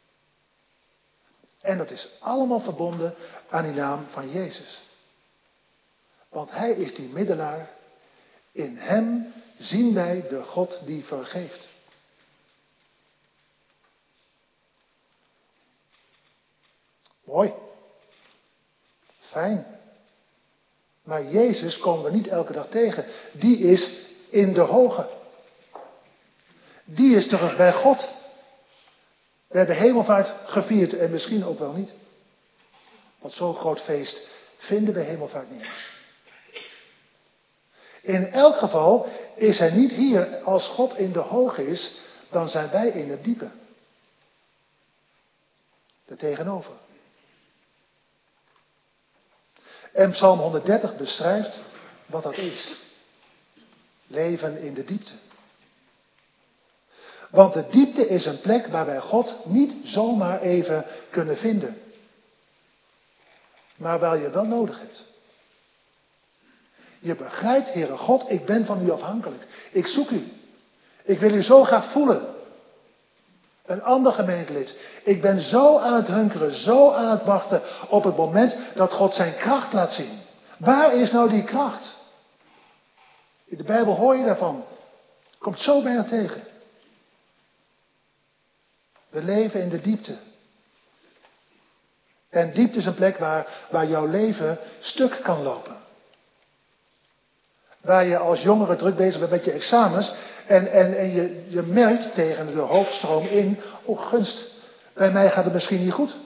En dat is allemaal verbonden aan die naam van Jezus. Want hij is die middelaar. In hem zien wij de God die vergeeft. Mooi. Fijn. Maar Jezus komen we niet elke dag tegen. Die is in de hoge. Die is terug bij God. We hebben hemelvaart gevierd en misschien ook wel niet. Want zo'n groot feest vinden we hemelvaart niet eens. In elk geval is hij niet hier als God in de hoge is, dan zijn wij in het diepe. Daartegenover. En Psalm honderddertig beschrijft wat dat is. Leven in de diepte. Want de diepte is een plek waar wij God niet zomaar even kunnen vinden. Maar waar je wel nodig hebt. Je begrijpt, Heere God, ik ben van u afhankelijk. Ik zoek u. Ik wil u zo graag voelen. Een ander gemeentelid. Ik ben zo aan het hunkeren, zo aan het wachten op het moment dat God zijn kracht laat zien. Waar is nou die kracht? In de Bijbel hoor je daarvan. Komt zo bijna tegen. We leven in de diepte. En diepte is een plek waar, waar jouw leven stuk kan lopen. Waar je als jongere druk bezig bent met je examens. En, en, en je, je merkt tegen de hoofdstroom in. Oh gunst, bij mij gaat het misschien niet goed.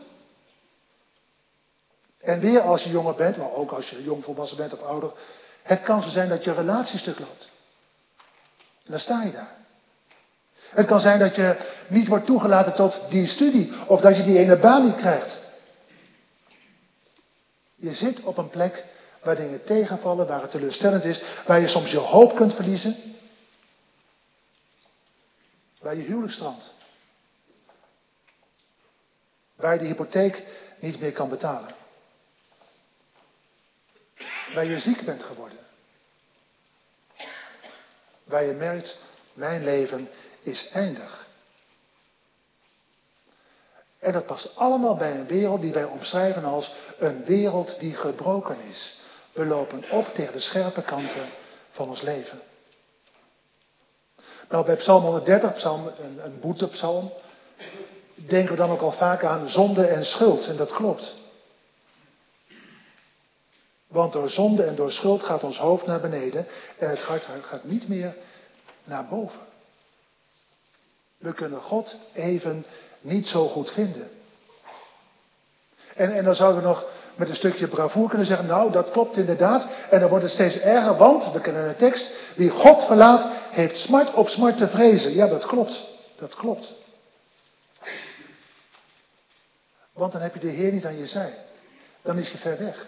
En weer als je jonger bent, maar ook als je jong volwassen bent of ouder. Het kan zo zijn dat je relatie stuk loopt. En dan sta je daar. Het kan zijn dat je niet wordt toegelaten tot die studie. Of dat je die ene baan niet krijgt. Je zit op een plek waar dingen tegenvallen, waar het teleurstellend is. Waar je soms je hoop kunt verliezen. Waar je huwelijk strandt. Waar je de hypotheek niet meer kan betalen. Waar je ziek bent geworden. Waar je merkt, mijn leven is eindig. En dat past allemaal bij een wereld die wij omschrijven als een wereld die gebroken is. We lopen op tegen de scherpe kanten van ons leven. Nou, bij Psalm honderddertig, psalm, een, een boetepsalm, denken we dan ook al vaak aan zonde en schuld. En dat klopt. Want door zonde en door schuld gaat ons hoofd naar beneden en het hart gaat niet meer naar boven. We kunnen God even niet zo goed vinden. En, en dan zouden we nog met een stukje bravoer kunnen zeggen, nou dat klopt inderdaad. En dan wordt het steeds erger, want, we kennen een tekst, wie God verlaat, heeft smart op smart te vrezen. Ja, dat klopt. Dat klopt. Want dan heb je de Heer niet aan je zij. Dan is je ver weg.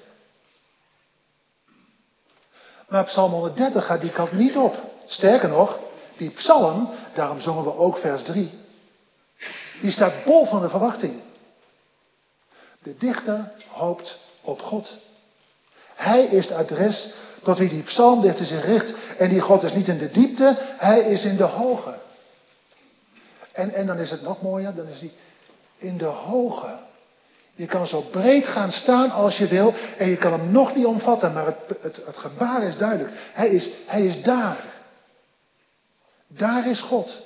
Maar Psalm honderddertig gaat die kant niet op. Sterker nog, die psalm, daarom zongen we ook vers drie, die staat bol van de verwachting. De dichter hoopt op God. Hij is het adres tot wie die psalmdichter zich richt. En die God is niet in de diepte, hij is in de hoge. En, en dan is het nog mooier, dan is hij in de hoge. Je kan zo breed gaan staan als je wil en je kan hem nog niet omvatten, maar het, het, het gebaar is duidelijk. Hij is, hij is daar. Daar is God.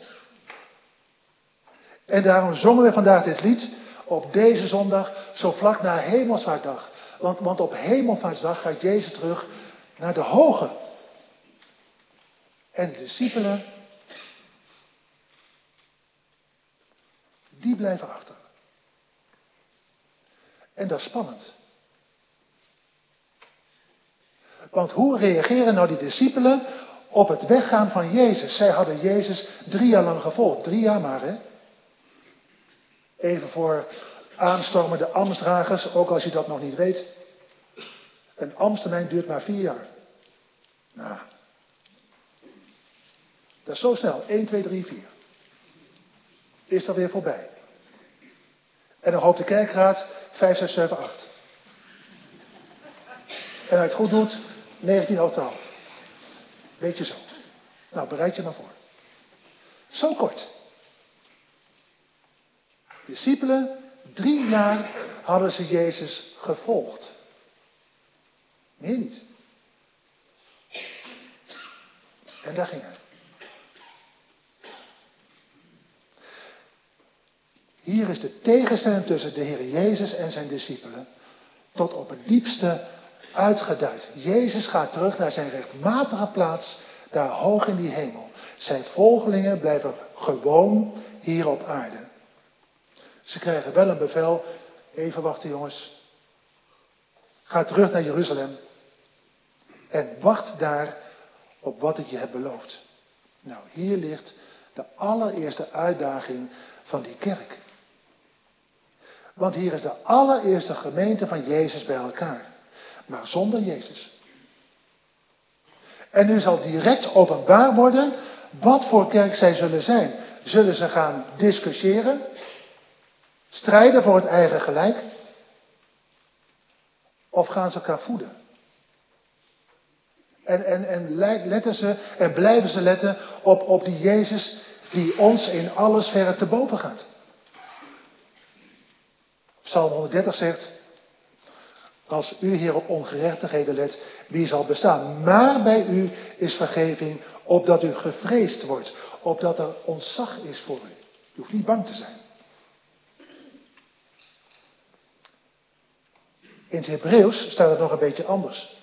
En daarom zongen we vandaag dit lied op deze zondag, zo vlak na Hemelvaartsdag. Want, want op Hemelvaartsdag gaat Jezus terug naar de hoge. En de discipelen, die blijven achter. En dat is spannend. Want hoe reageren nou die discipelen op het weggaan van Jezus? Zij hadden Jezus drie jaar lang gevolgd. Drie jaar maar, hè? Even voor aanstormende ambtsdragers, ook als je dat nog niet weet. Een ambtstermijn duurt maar vier jaar. Nou, dat is zo snel. één, twee, drie, vier. Is dat weer voorbij. En dan hoopt de kerkraad vijf, zes, zeven, acht. En als je het goed doet, negentien over twaalf. Weet je zo. Nou, bereid je maar voor. Zo kort. Discipelen, drie jaar hadden ze Jezus gevolgd. Meer niet. En daar ging hij. Hier is de tegenstelling tussen de Heer Jezus en zijn discipelen tot op het diepste uitgeduid. Jezus gaat terug naar zijn rechtmatige plaats, daar hoog in die hemel. Zijn volgelingen blijven gewoon hier op aarde. Ze krijgen wel een bevel. Even wachten jongens. Ga terug naar Jeruzalem. En wacht daar op wat ik je heb beloofd. Nou, hier ligt de allereerste uitdaging van die kerk. Want hier is de allereerste gemeente van Jezus bij elkaar. Maar zonder Jezus. En nu zal direct openbaar worden wat voor kerk zij zullen zijn. Zullen ze gaan discussiëren? Strijden voor het eigen gelijk? Of gaan ze elkaar voeden? En, en, en letten ze en blijven ze letten op, op die Jezus die ons in alles verre te boven gaat. Psalm honderddertig zegt: als u, Heer, op ongerechtigheden let, wie zal bestaan? Maar bij u is vergeving, opdat u gevreesd wordt, opdat er ontzag is voor u. Je hoeft niet bang te zijn. In het Hebreeuws staat het nog een beetje anders.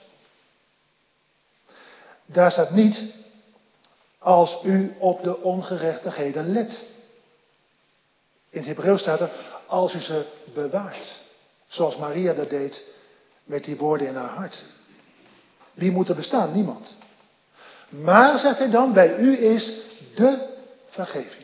Daar staat niet, als u op de ongerechtigheden let. In het Hebreeuws staat er, als u ze bewaart. Zoals Maria dat deed met die woorden in haar hart. Wie moet er bestaan? Niemand. Maar, zegt hij dan, bij u is de vergeving.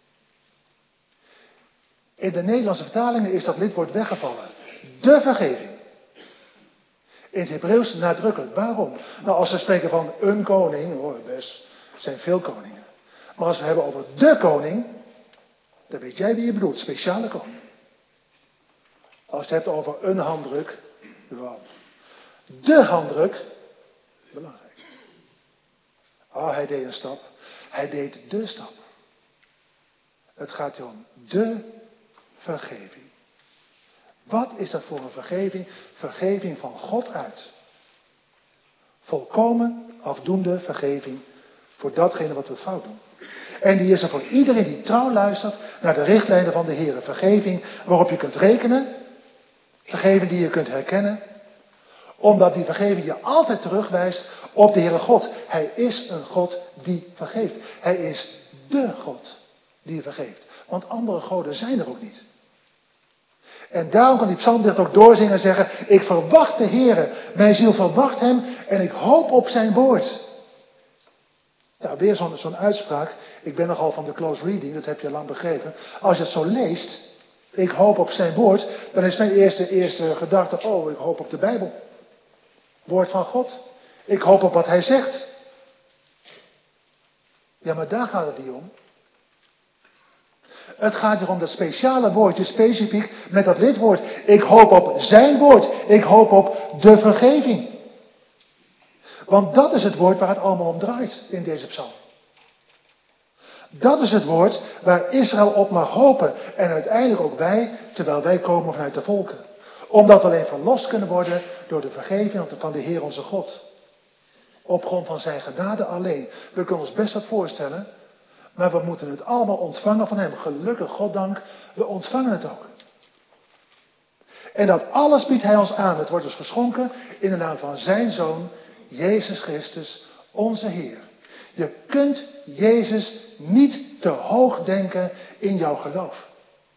In de Nederlandse vertalingen is dat lidwoord weggevallen. De vergeving. In het Hebreeuws nadrukkelijk. Waarom? Nou, als we spreken van een koning, hoor, best, er zijn veel koningen. Maar als we hebben over de koning, dan weet jij wie je bedoelt, speciale koning. Als je het hebt over een handdruk, wow. De handdruk, belangrijk. Oh, hij deed een stap. Hij deed de stap. Het gaat hier om de vergeving. Wat is dat voor een vergeving? Vergeving van God uit. Volkomen afdoende vergeving voor datgene wat we fout doen. En die is er voor iedereen die trouw luistert naar de richtlijnen van de Heer. Vergeving waarop je kunt rekenen. Vergeving die je kunt herkennen. Omdat die vergeving je altijd terugwijst op de Heere God. Hij is een God die vergeeft. Hij is de God die vergeeft. Want andere goden zijn er ook niet. En daarom kan die psalmdichter ook doorzingen en zeggen, ik verwacht de Heere, mijn ziel verwacht hem en ik hoop op zijn woord. Ja, weer zo'n zo'n uitspraak. Ik ben nogal van de close reading, dat heb je lang begrepen. Als je het zo leest, ik hoop op zijn woord, dan is mijn eerste, eerste gedachte, oh, ik hoop op de Bijbel. Woord van God. Ik hoop op wat hij zegt. Ja, maar daar gaat het niet om. Het gaat hier om dat speciale woordje, specifiek met dat lidwoord. Ik hoop op zijn woord. Ik hoop op de vergeving. Want dat is het woord waar het allemaal om draait in deze psalm. Dat is het woord waar Israël op mag hopen. En uiteindelijk ook wij, terwijl wij komen vanuit de volken. Omdat we alleen verlost kunnen worden door de vergeving van de Heer onze God. Op grond van zijn genade alleen. We kunnen ons best wat voorstellen. Maar we moeten het allemaal ontvangen van hem. Gelukkig, goddank, we ontvangen het ook. En dat alles biedt hij ons aan. Het wordt ons geschonken in de naam van zijn Zoon, Jezus Christus, onze Heer. Je kunt Jezus niet te hoog denken in jouw geloof.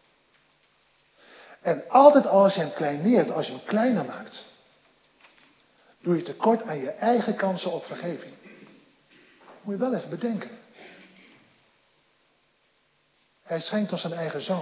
En altijd als je hem kleineert, als je hem kleiner maakt, doe je tekort aan je eigen kansen op vergeving. Moet je wel even bedenken. Hij schenkt ons zijn eigen Zoon.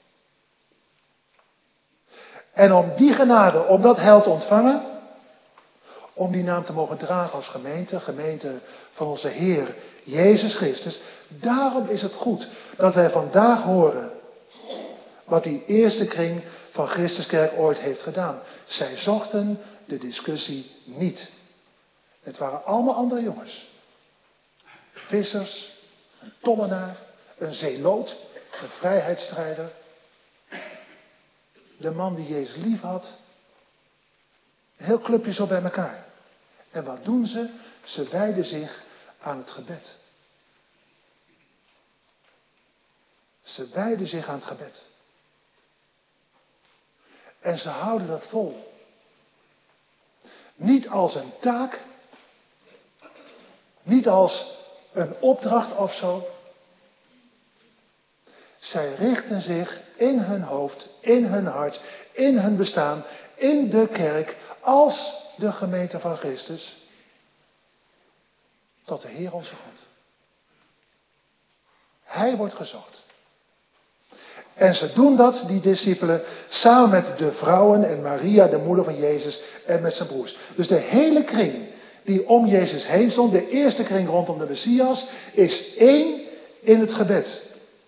En om die genade, om dat heil te ontvangen, om die naam te mogen dragen als gemeente, gemeente van onze Heer Jezus Christus, daarom is het goed dat wij vandaag horen wat die eerste kring van Christuskerk ooit heeft gedaan. Zij zochten de discussie niet. Het waren allemaal andere jongens. Vissers, een tollenaar, een zeeloot, een vrijheidsstrijder. De man die Jezus lief had. Een heel clubje zo bij elkaar. En wat doen ze? Ze wijden zich aan het gebed. Ze wijden zich aan het gebed. En ze houden dat vol. Niet als een taak. Niet als een opdracht of zo. Zij richten zich in hun hoofd, in hun hart, in hun bestaan, in de kerk, als de gemeente van Christus. tot de Heer onze God. Hij wordt gezocht. En ze doen dat, die discipelen, samen met de vrouwen en Maria, de moeder van Jezus, en met zijn broers. Dus de hele kring die om Jezus heen stond, de eerste kring rondom de Messias, is één in het gebed.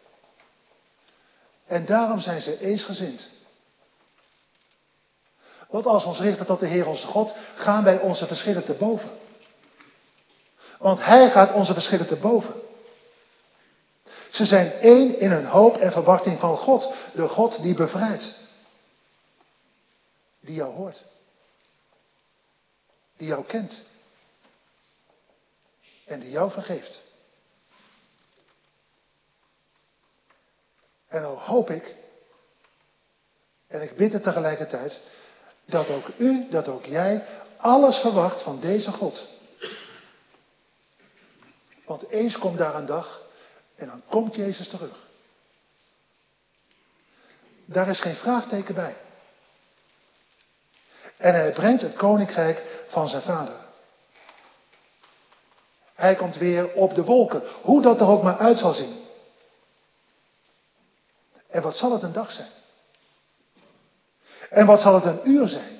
En daarom zijn ze eensgezind. Want als we ons richten tot de Heer onze God, gaan wij onze verschillen te boven. Want Hij gaat onze verschillen te boven. Ze zijn één in hun hoop en verwachting van God. De God die bevrijdt. Die jou hoort. Die jou kent. En die jou vergeeft. En dan hoop ik, en ik bid het tegelijkertijd, dat ook u, dat ook jij, alles verwacht van deze God. Want eens komt daar een dag en dan komt Jezus terug. Daar is geen vraagteken bij. En hij brengt het koninkrijk van zijn vader. Hij komt weer op de wolken, hoe dat er ook maar uit zal zien. En wat zal het een dag zijn? En wat zal het een uur zijn?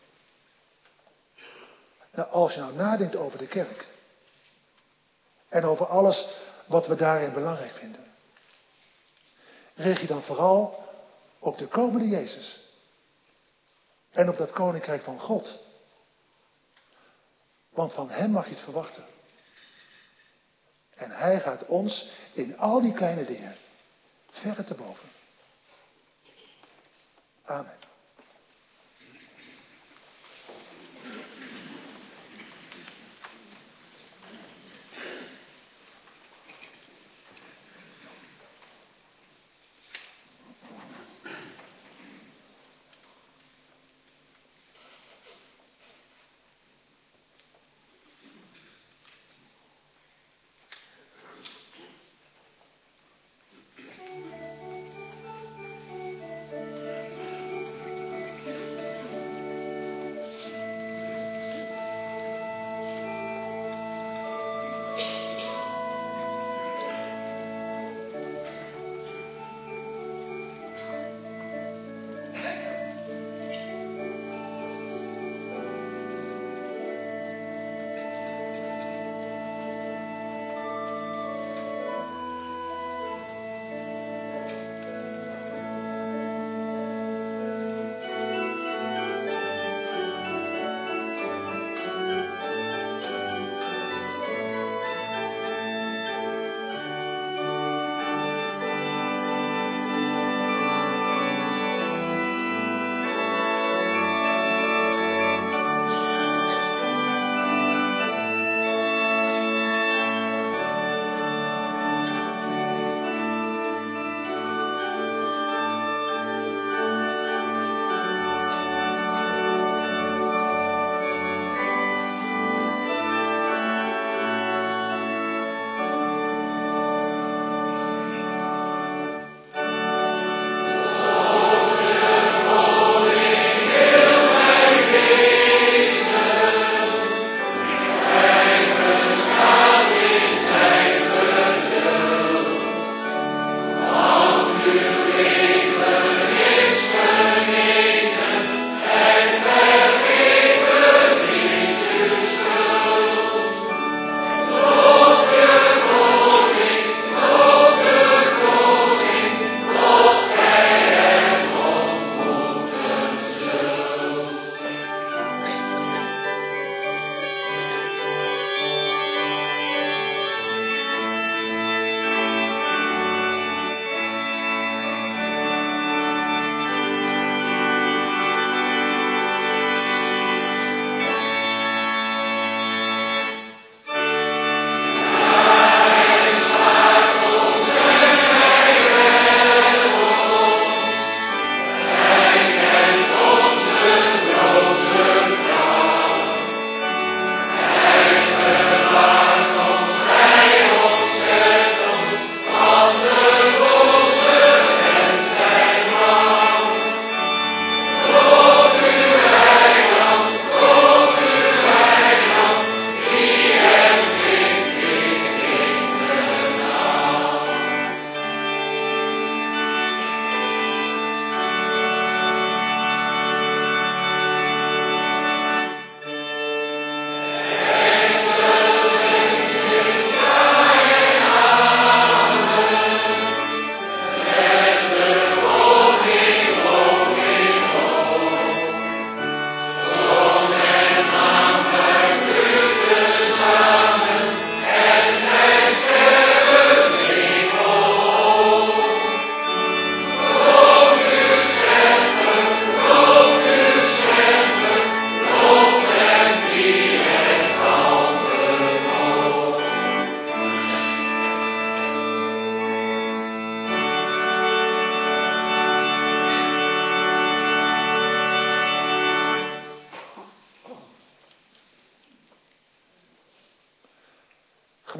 Nou, als je nou nadenkt over de kerk. En over alles wat we daarin belangrijk vinden. Richt je dan vooral op de komende Jezus. En op dat koninkrijk van God. Want van hem mag je het verwachten. En hij gaat ons in al die kleine dingen verre te boven. Amen.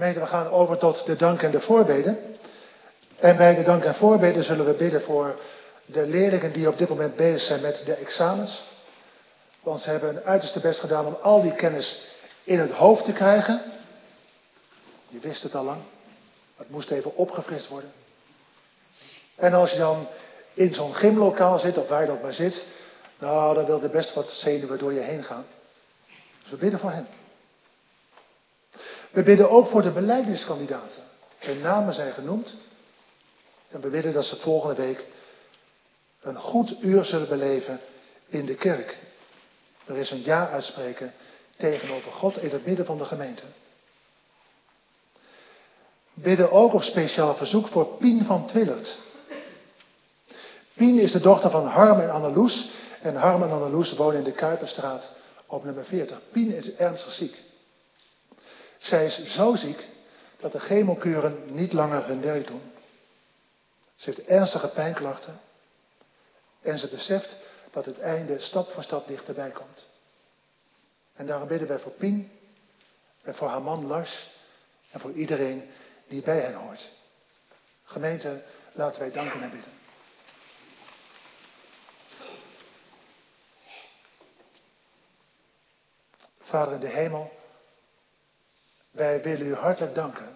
Gemeente, we gaan over tot de dank en de voorbeden. En bij de dank en voorbeden zullen we bidden voor de leerlingen die op dit moment bezig zijn met de examens. Want ze hebben hun uiterste best gedaan om al die kennis in het hoofd te krijgen. Je wist het al lang. Het moest even opgefrist worden. En als je dan in zo'n gymlokaal zit, of waar je ook maar zit, nou, dan wil er best wat zenuwen door je heen gaan. Dus we bidden voor hen. We bidden ook voor de belijdeniskandidaten. Hun namen zijn genoemd. En we bidden dat ze volgende week een goed uur zullen beleven in de kerk. Er is een ja uitspreken tegenover God in het midden van de gemeente. We bidden ook op speciaal verzoek voor Pien van Twillert. Pien is de dochter van Harm en Anneloes. En Harm en Anneloes wonen in de Kuiperstraat op nummer veertig. Pien is ernstig ziek. Zij is zo ziek dat de chemokuren niet langer hun werk doen. Ze heeft ernstige pijnklachten. En ze beseft dat het einde stap voor stap dichterbij komt. En daarom bidden wij voor Pien en voor haar man Lars en voor iedereen die bij hen hoort. Gemeente, laten wij danken en bidden. Vader in de hemel, wij willen u hartelijk danken.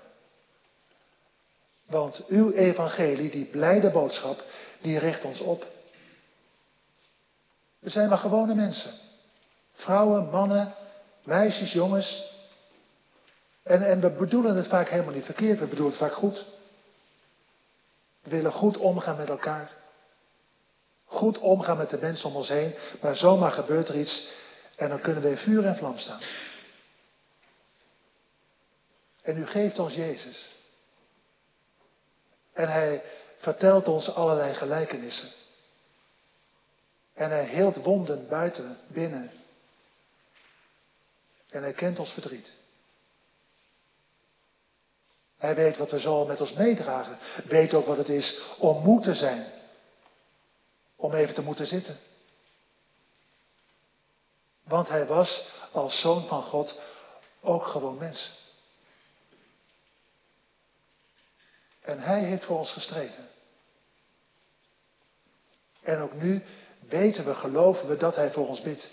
Want uw evangelie, die blijde boodschap, die richt ons op. We zijn maar gewone mensen. Vrouwen, mannen, meisjes, jongens. En, en we bedoelen het vaak helemaal niet verkeerd, we bedoelen het vaak goed. We willen goed omgaan met elkaar. Goed omgaan met de mensen om ons heen. Maar zomaar gebeurt er iets en dan kunnen we in vuur en vlam staan. En u geeft ons Jezus. En hij vertelt ons allerlei gelijkenissen. En hij heelt wonden buiten, binnen. En hij kent ons verdriet. Hij weet wat we zo met ons meedragen. Weet ook wat het is om moe te zijn. Om even te moeten zitten. Want hij was als zoon van God ook gewoon mens. En hij heeft voor ons gestreden. En ook nu weten we, geloven we dat hij voor ons bidt.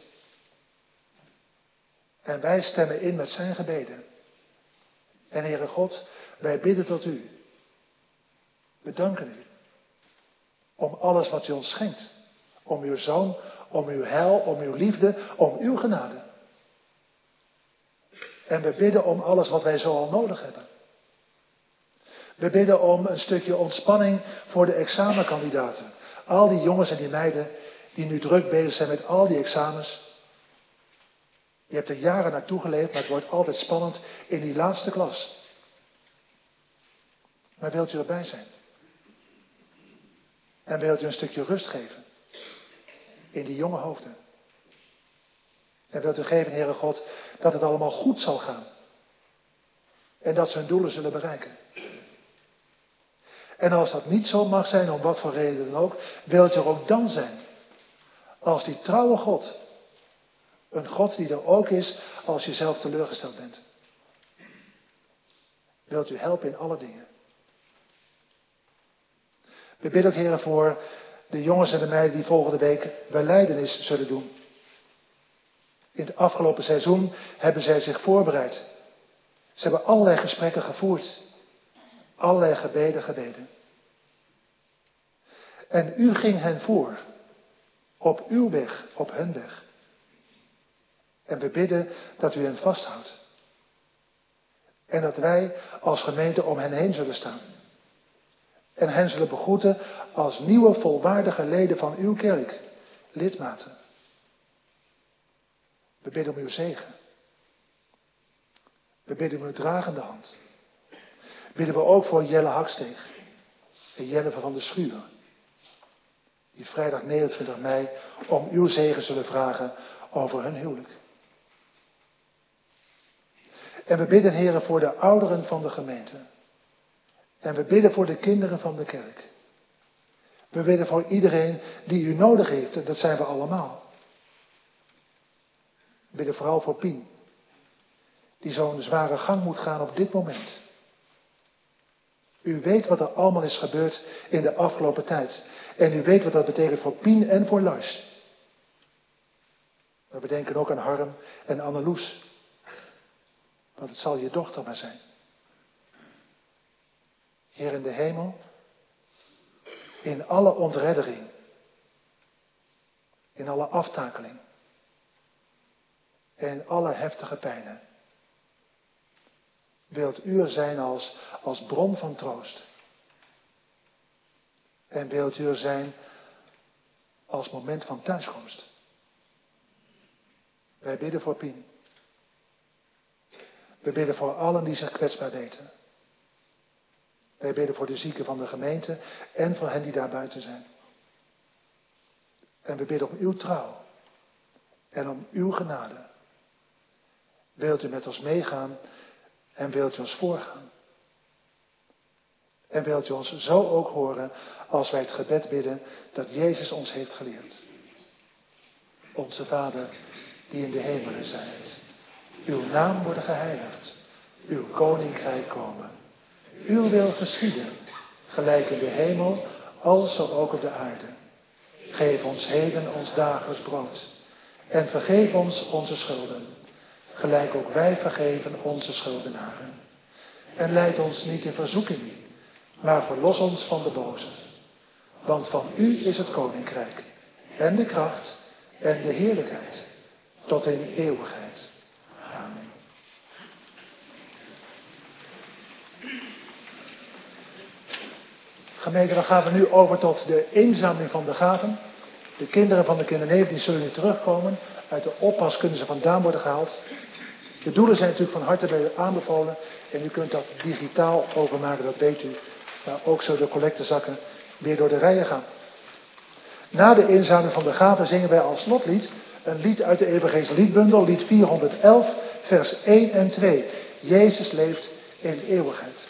En wij stemmen in met zijn gebeden. En Heere God, wij bidden tot u. We danken u. Om alles wat u ons schenkt. Om uw zoon, om uw heil, om uw liefde, om uw genade. En we bidden om alles wat wij zo al nodig hebben. We bidden om een stukje ontspanning voor de examenkandidaten. Al die jongens en die meiden die nu druk bezig zijn met al die examens. Je hebt er jaren naartoe geleefd, maar het wordt altijd spannend in die laatste klas. Maar wilt u erbij zijn? En wilt u een stukje rust geven? In die jonge hoofden? En wilt u geven, Heere God, dat het allemaal goed zal gaan? En dat ze hun doelen zullen bereiken? En als dat niet zo mag zijn, om wat voor reden dan ook, wilt u er ook dan zijn? Als die trouwe God. Een God die er ook is als je zelf teleurgesteld bent. Wilt u helpen in alle dingen? We bidden ook, Heer, voor de jongens en de meiden die volgende week belijdenis zullen doen. In het afgelopen seizoen hebben zij zich voorbereid. Ze hebben allerlei gesprekken gevoerd. Allerlei gebeden gebeden. En u ging hen voor. Op uw weg, op hun weg. En we bidden dat u hen vasthoudt. En dat wij als gemeente om hen heen zullen staan. En hen zullen begroeten als nieuwe volwaardige leden van uw kerk. Lidmaten. We bidden om uw zegen. We bidden om uw dragende hand. Bidden we ook voor Jelle Haksteeg en Jennifer van der Schuur. Die vrijdag negenentwintig mei om uw zegen zullen vragen over hun huwelijk. En we bidden, Heere, voor de ouderen van de gemeente. En we bidden voor de kinderen van de kerk. We bidden voor iedereen die u nodig heeft. En dat zijn we allemaal. We bidden vooral voor Pien. Die zo'n zware gang moet gaan op dit moment. U weet wat er allemaal is gebeurd in de afgelopen tijd. En u weet wat dat betekent voor Pien en voor Lars. Maar we denken ook aan Harm en Anneloes. Want het zal je dochter maar zijn. Heer in de hemel, in alle ontreddering, in alle aftakeling en alle heftige pijnen, wilt u er zijn als, als bron van troost. En wilt u er zijn als moment van thuiskomst. Wij bidden voor Pien. We bidden voor allen die zich kwetsbaar weten. Wij bidden voor de zieken van de gemeente en voor hen die daar buiten zijn. En we bidden om uw trouw en om uw genade. Wilt u met ons meegaan en wilt u ons voorgaan? En wilt u ons zo ook horen als wij het gebed bidden dat Jezus ons heeft geleerd. Onze Vader, die in de hemelen zijt. Uw naam worden geheiligd. Uw koninkrijk komen. Uw wil geschieden, gelijk in de hemel, als zo ook op de aarde. Geef ons heden ons dagelijks brood. En vergeef ons onze schulden, gelijk ook wij vergeven onze schuldenaren. En leid ons niet in verzoeking, maar verlos ons van de boze. Want van u is het koninkrijk, en de kracht, en de heerlijkheid, tot in eeuwigheid. Amen. Gemeente, dan gaan we nu over tot de inzameling van de gaven. De kinderen van de kinderneef, die zullen nu terugkomen. Uit de oppas kunnen ze vandaan worden gehaald. De doelen zijn natuurlijk van harte bij u aanbevolen. En u kunt dat digitaal overmaken, dat weet u. Maar ook zo de collectezakken weer door de rijen gaan. Na de inzameling van de gaven zingen wij als slotlied een lied uit de Evangelische liedbundel, lied vierhonderdelf, vers één en twee. Jezus leeft in eeuwigheid.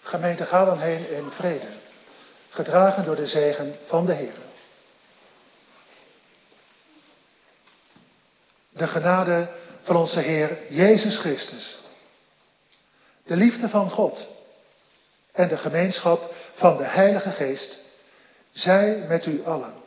Gemeente, ga dan heen in vrede, gedragen door de zegen van de Heer. De genade van onze Heer Jezus Christus, de liefde van God en de gemeenschap van de Heilige Geest zij met u allen.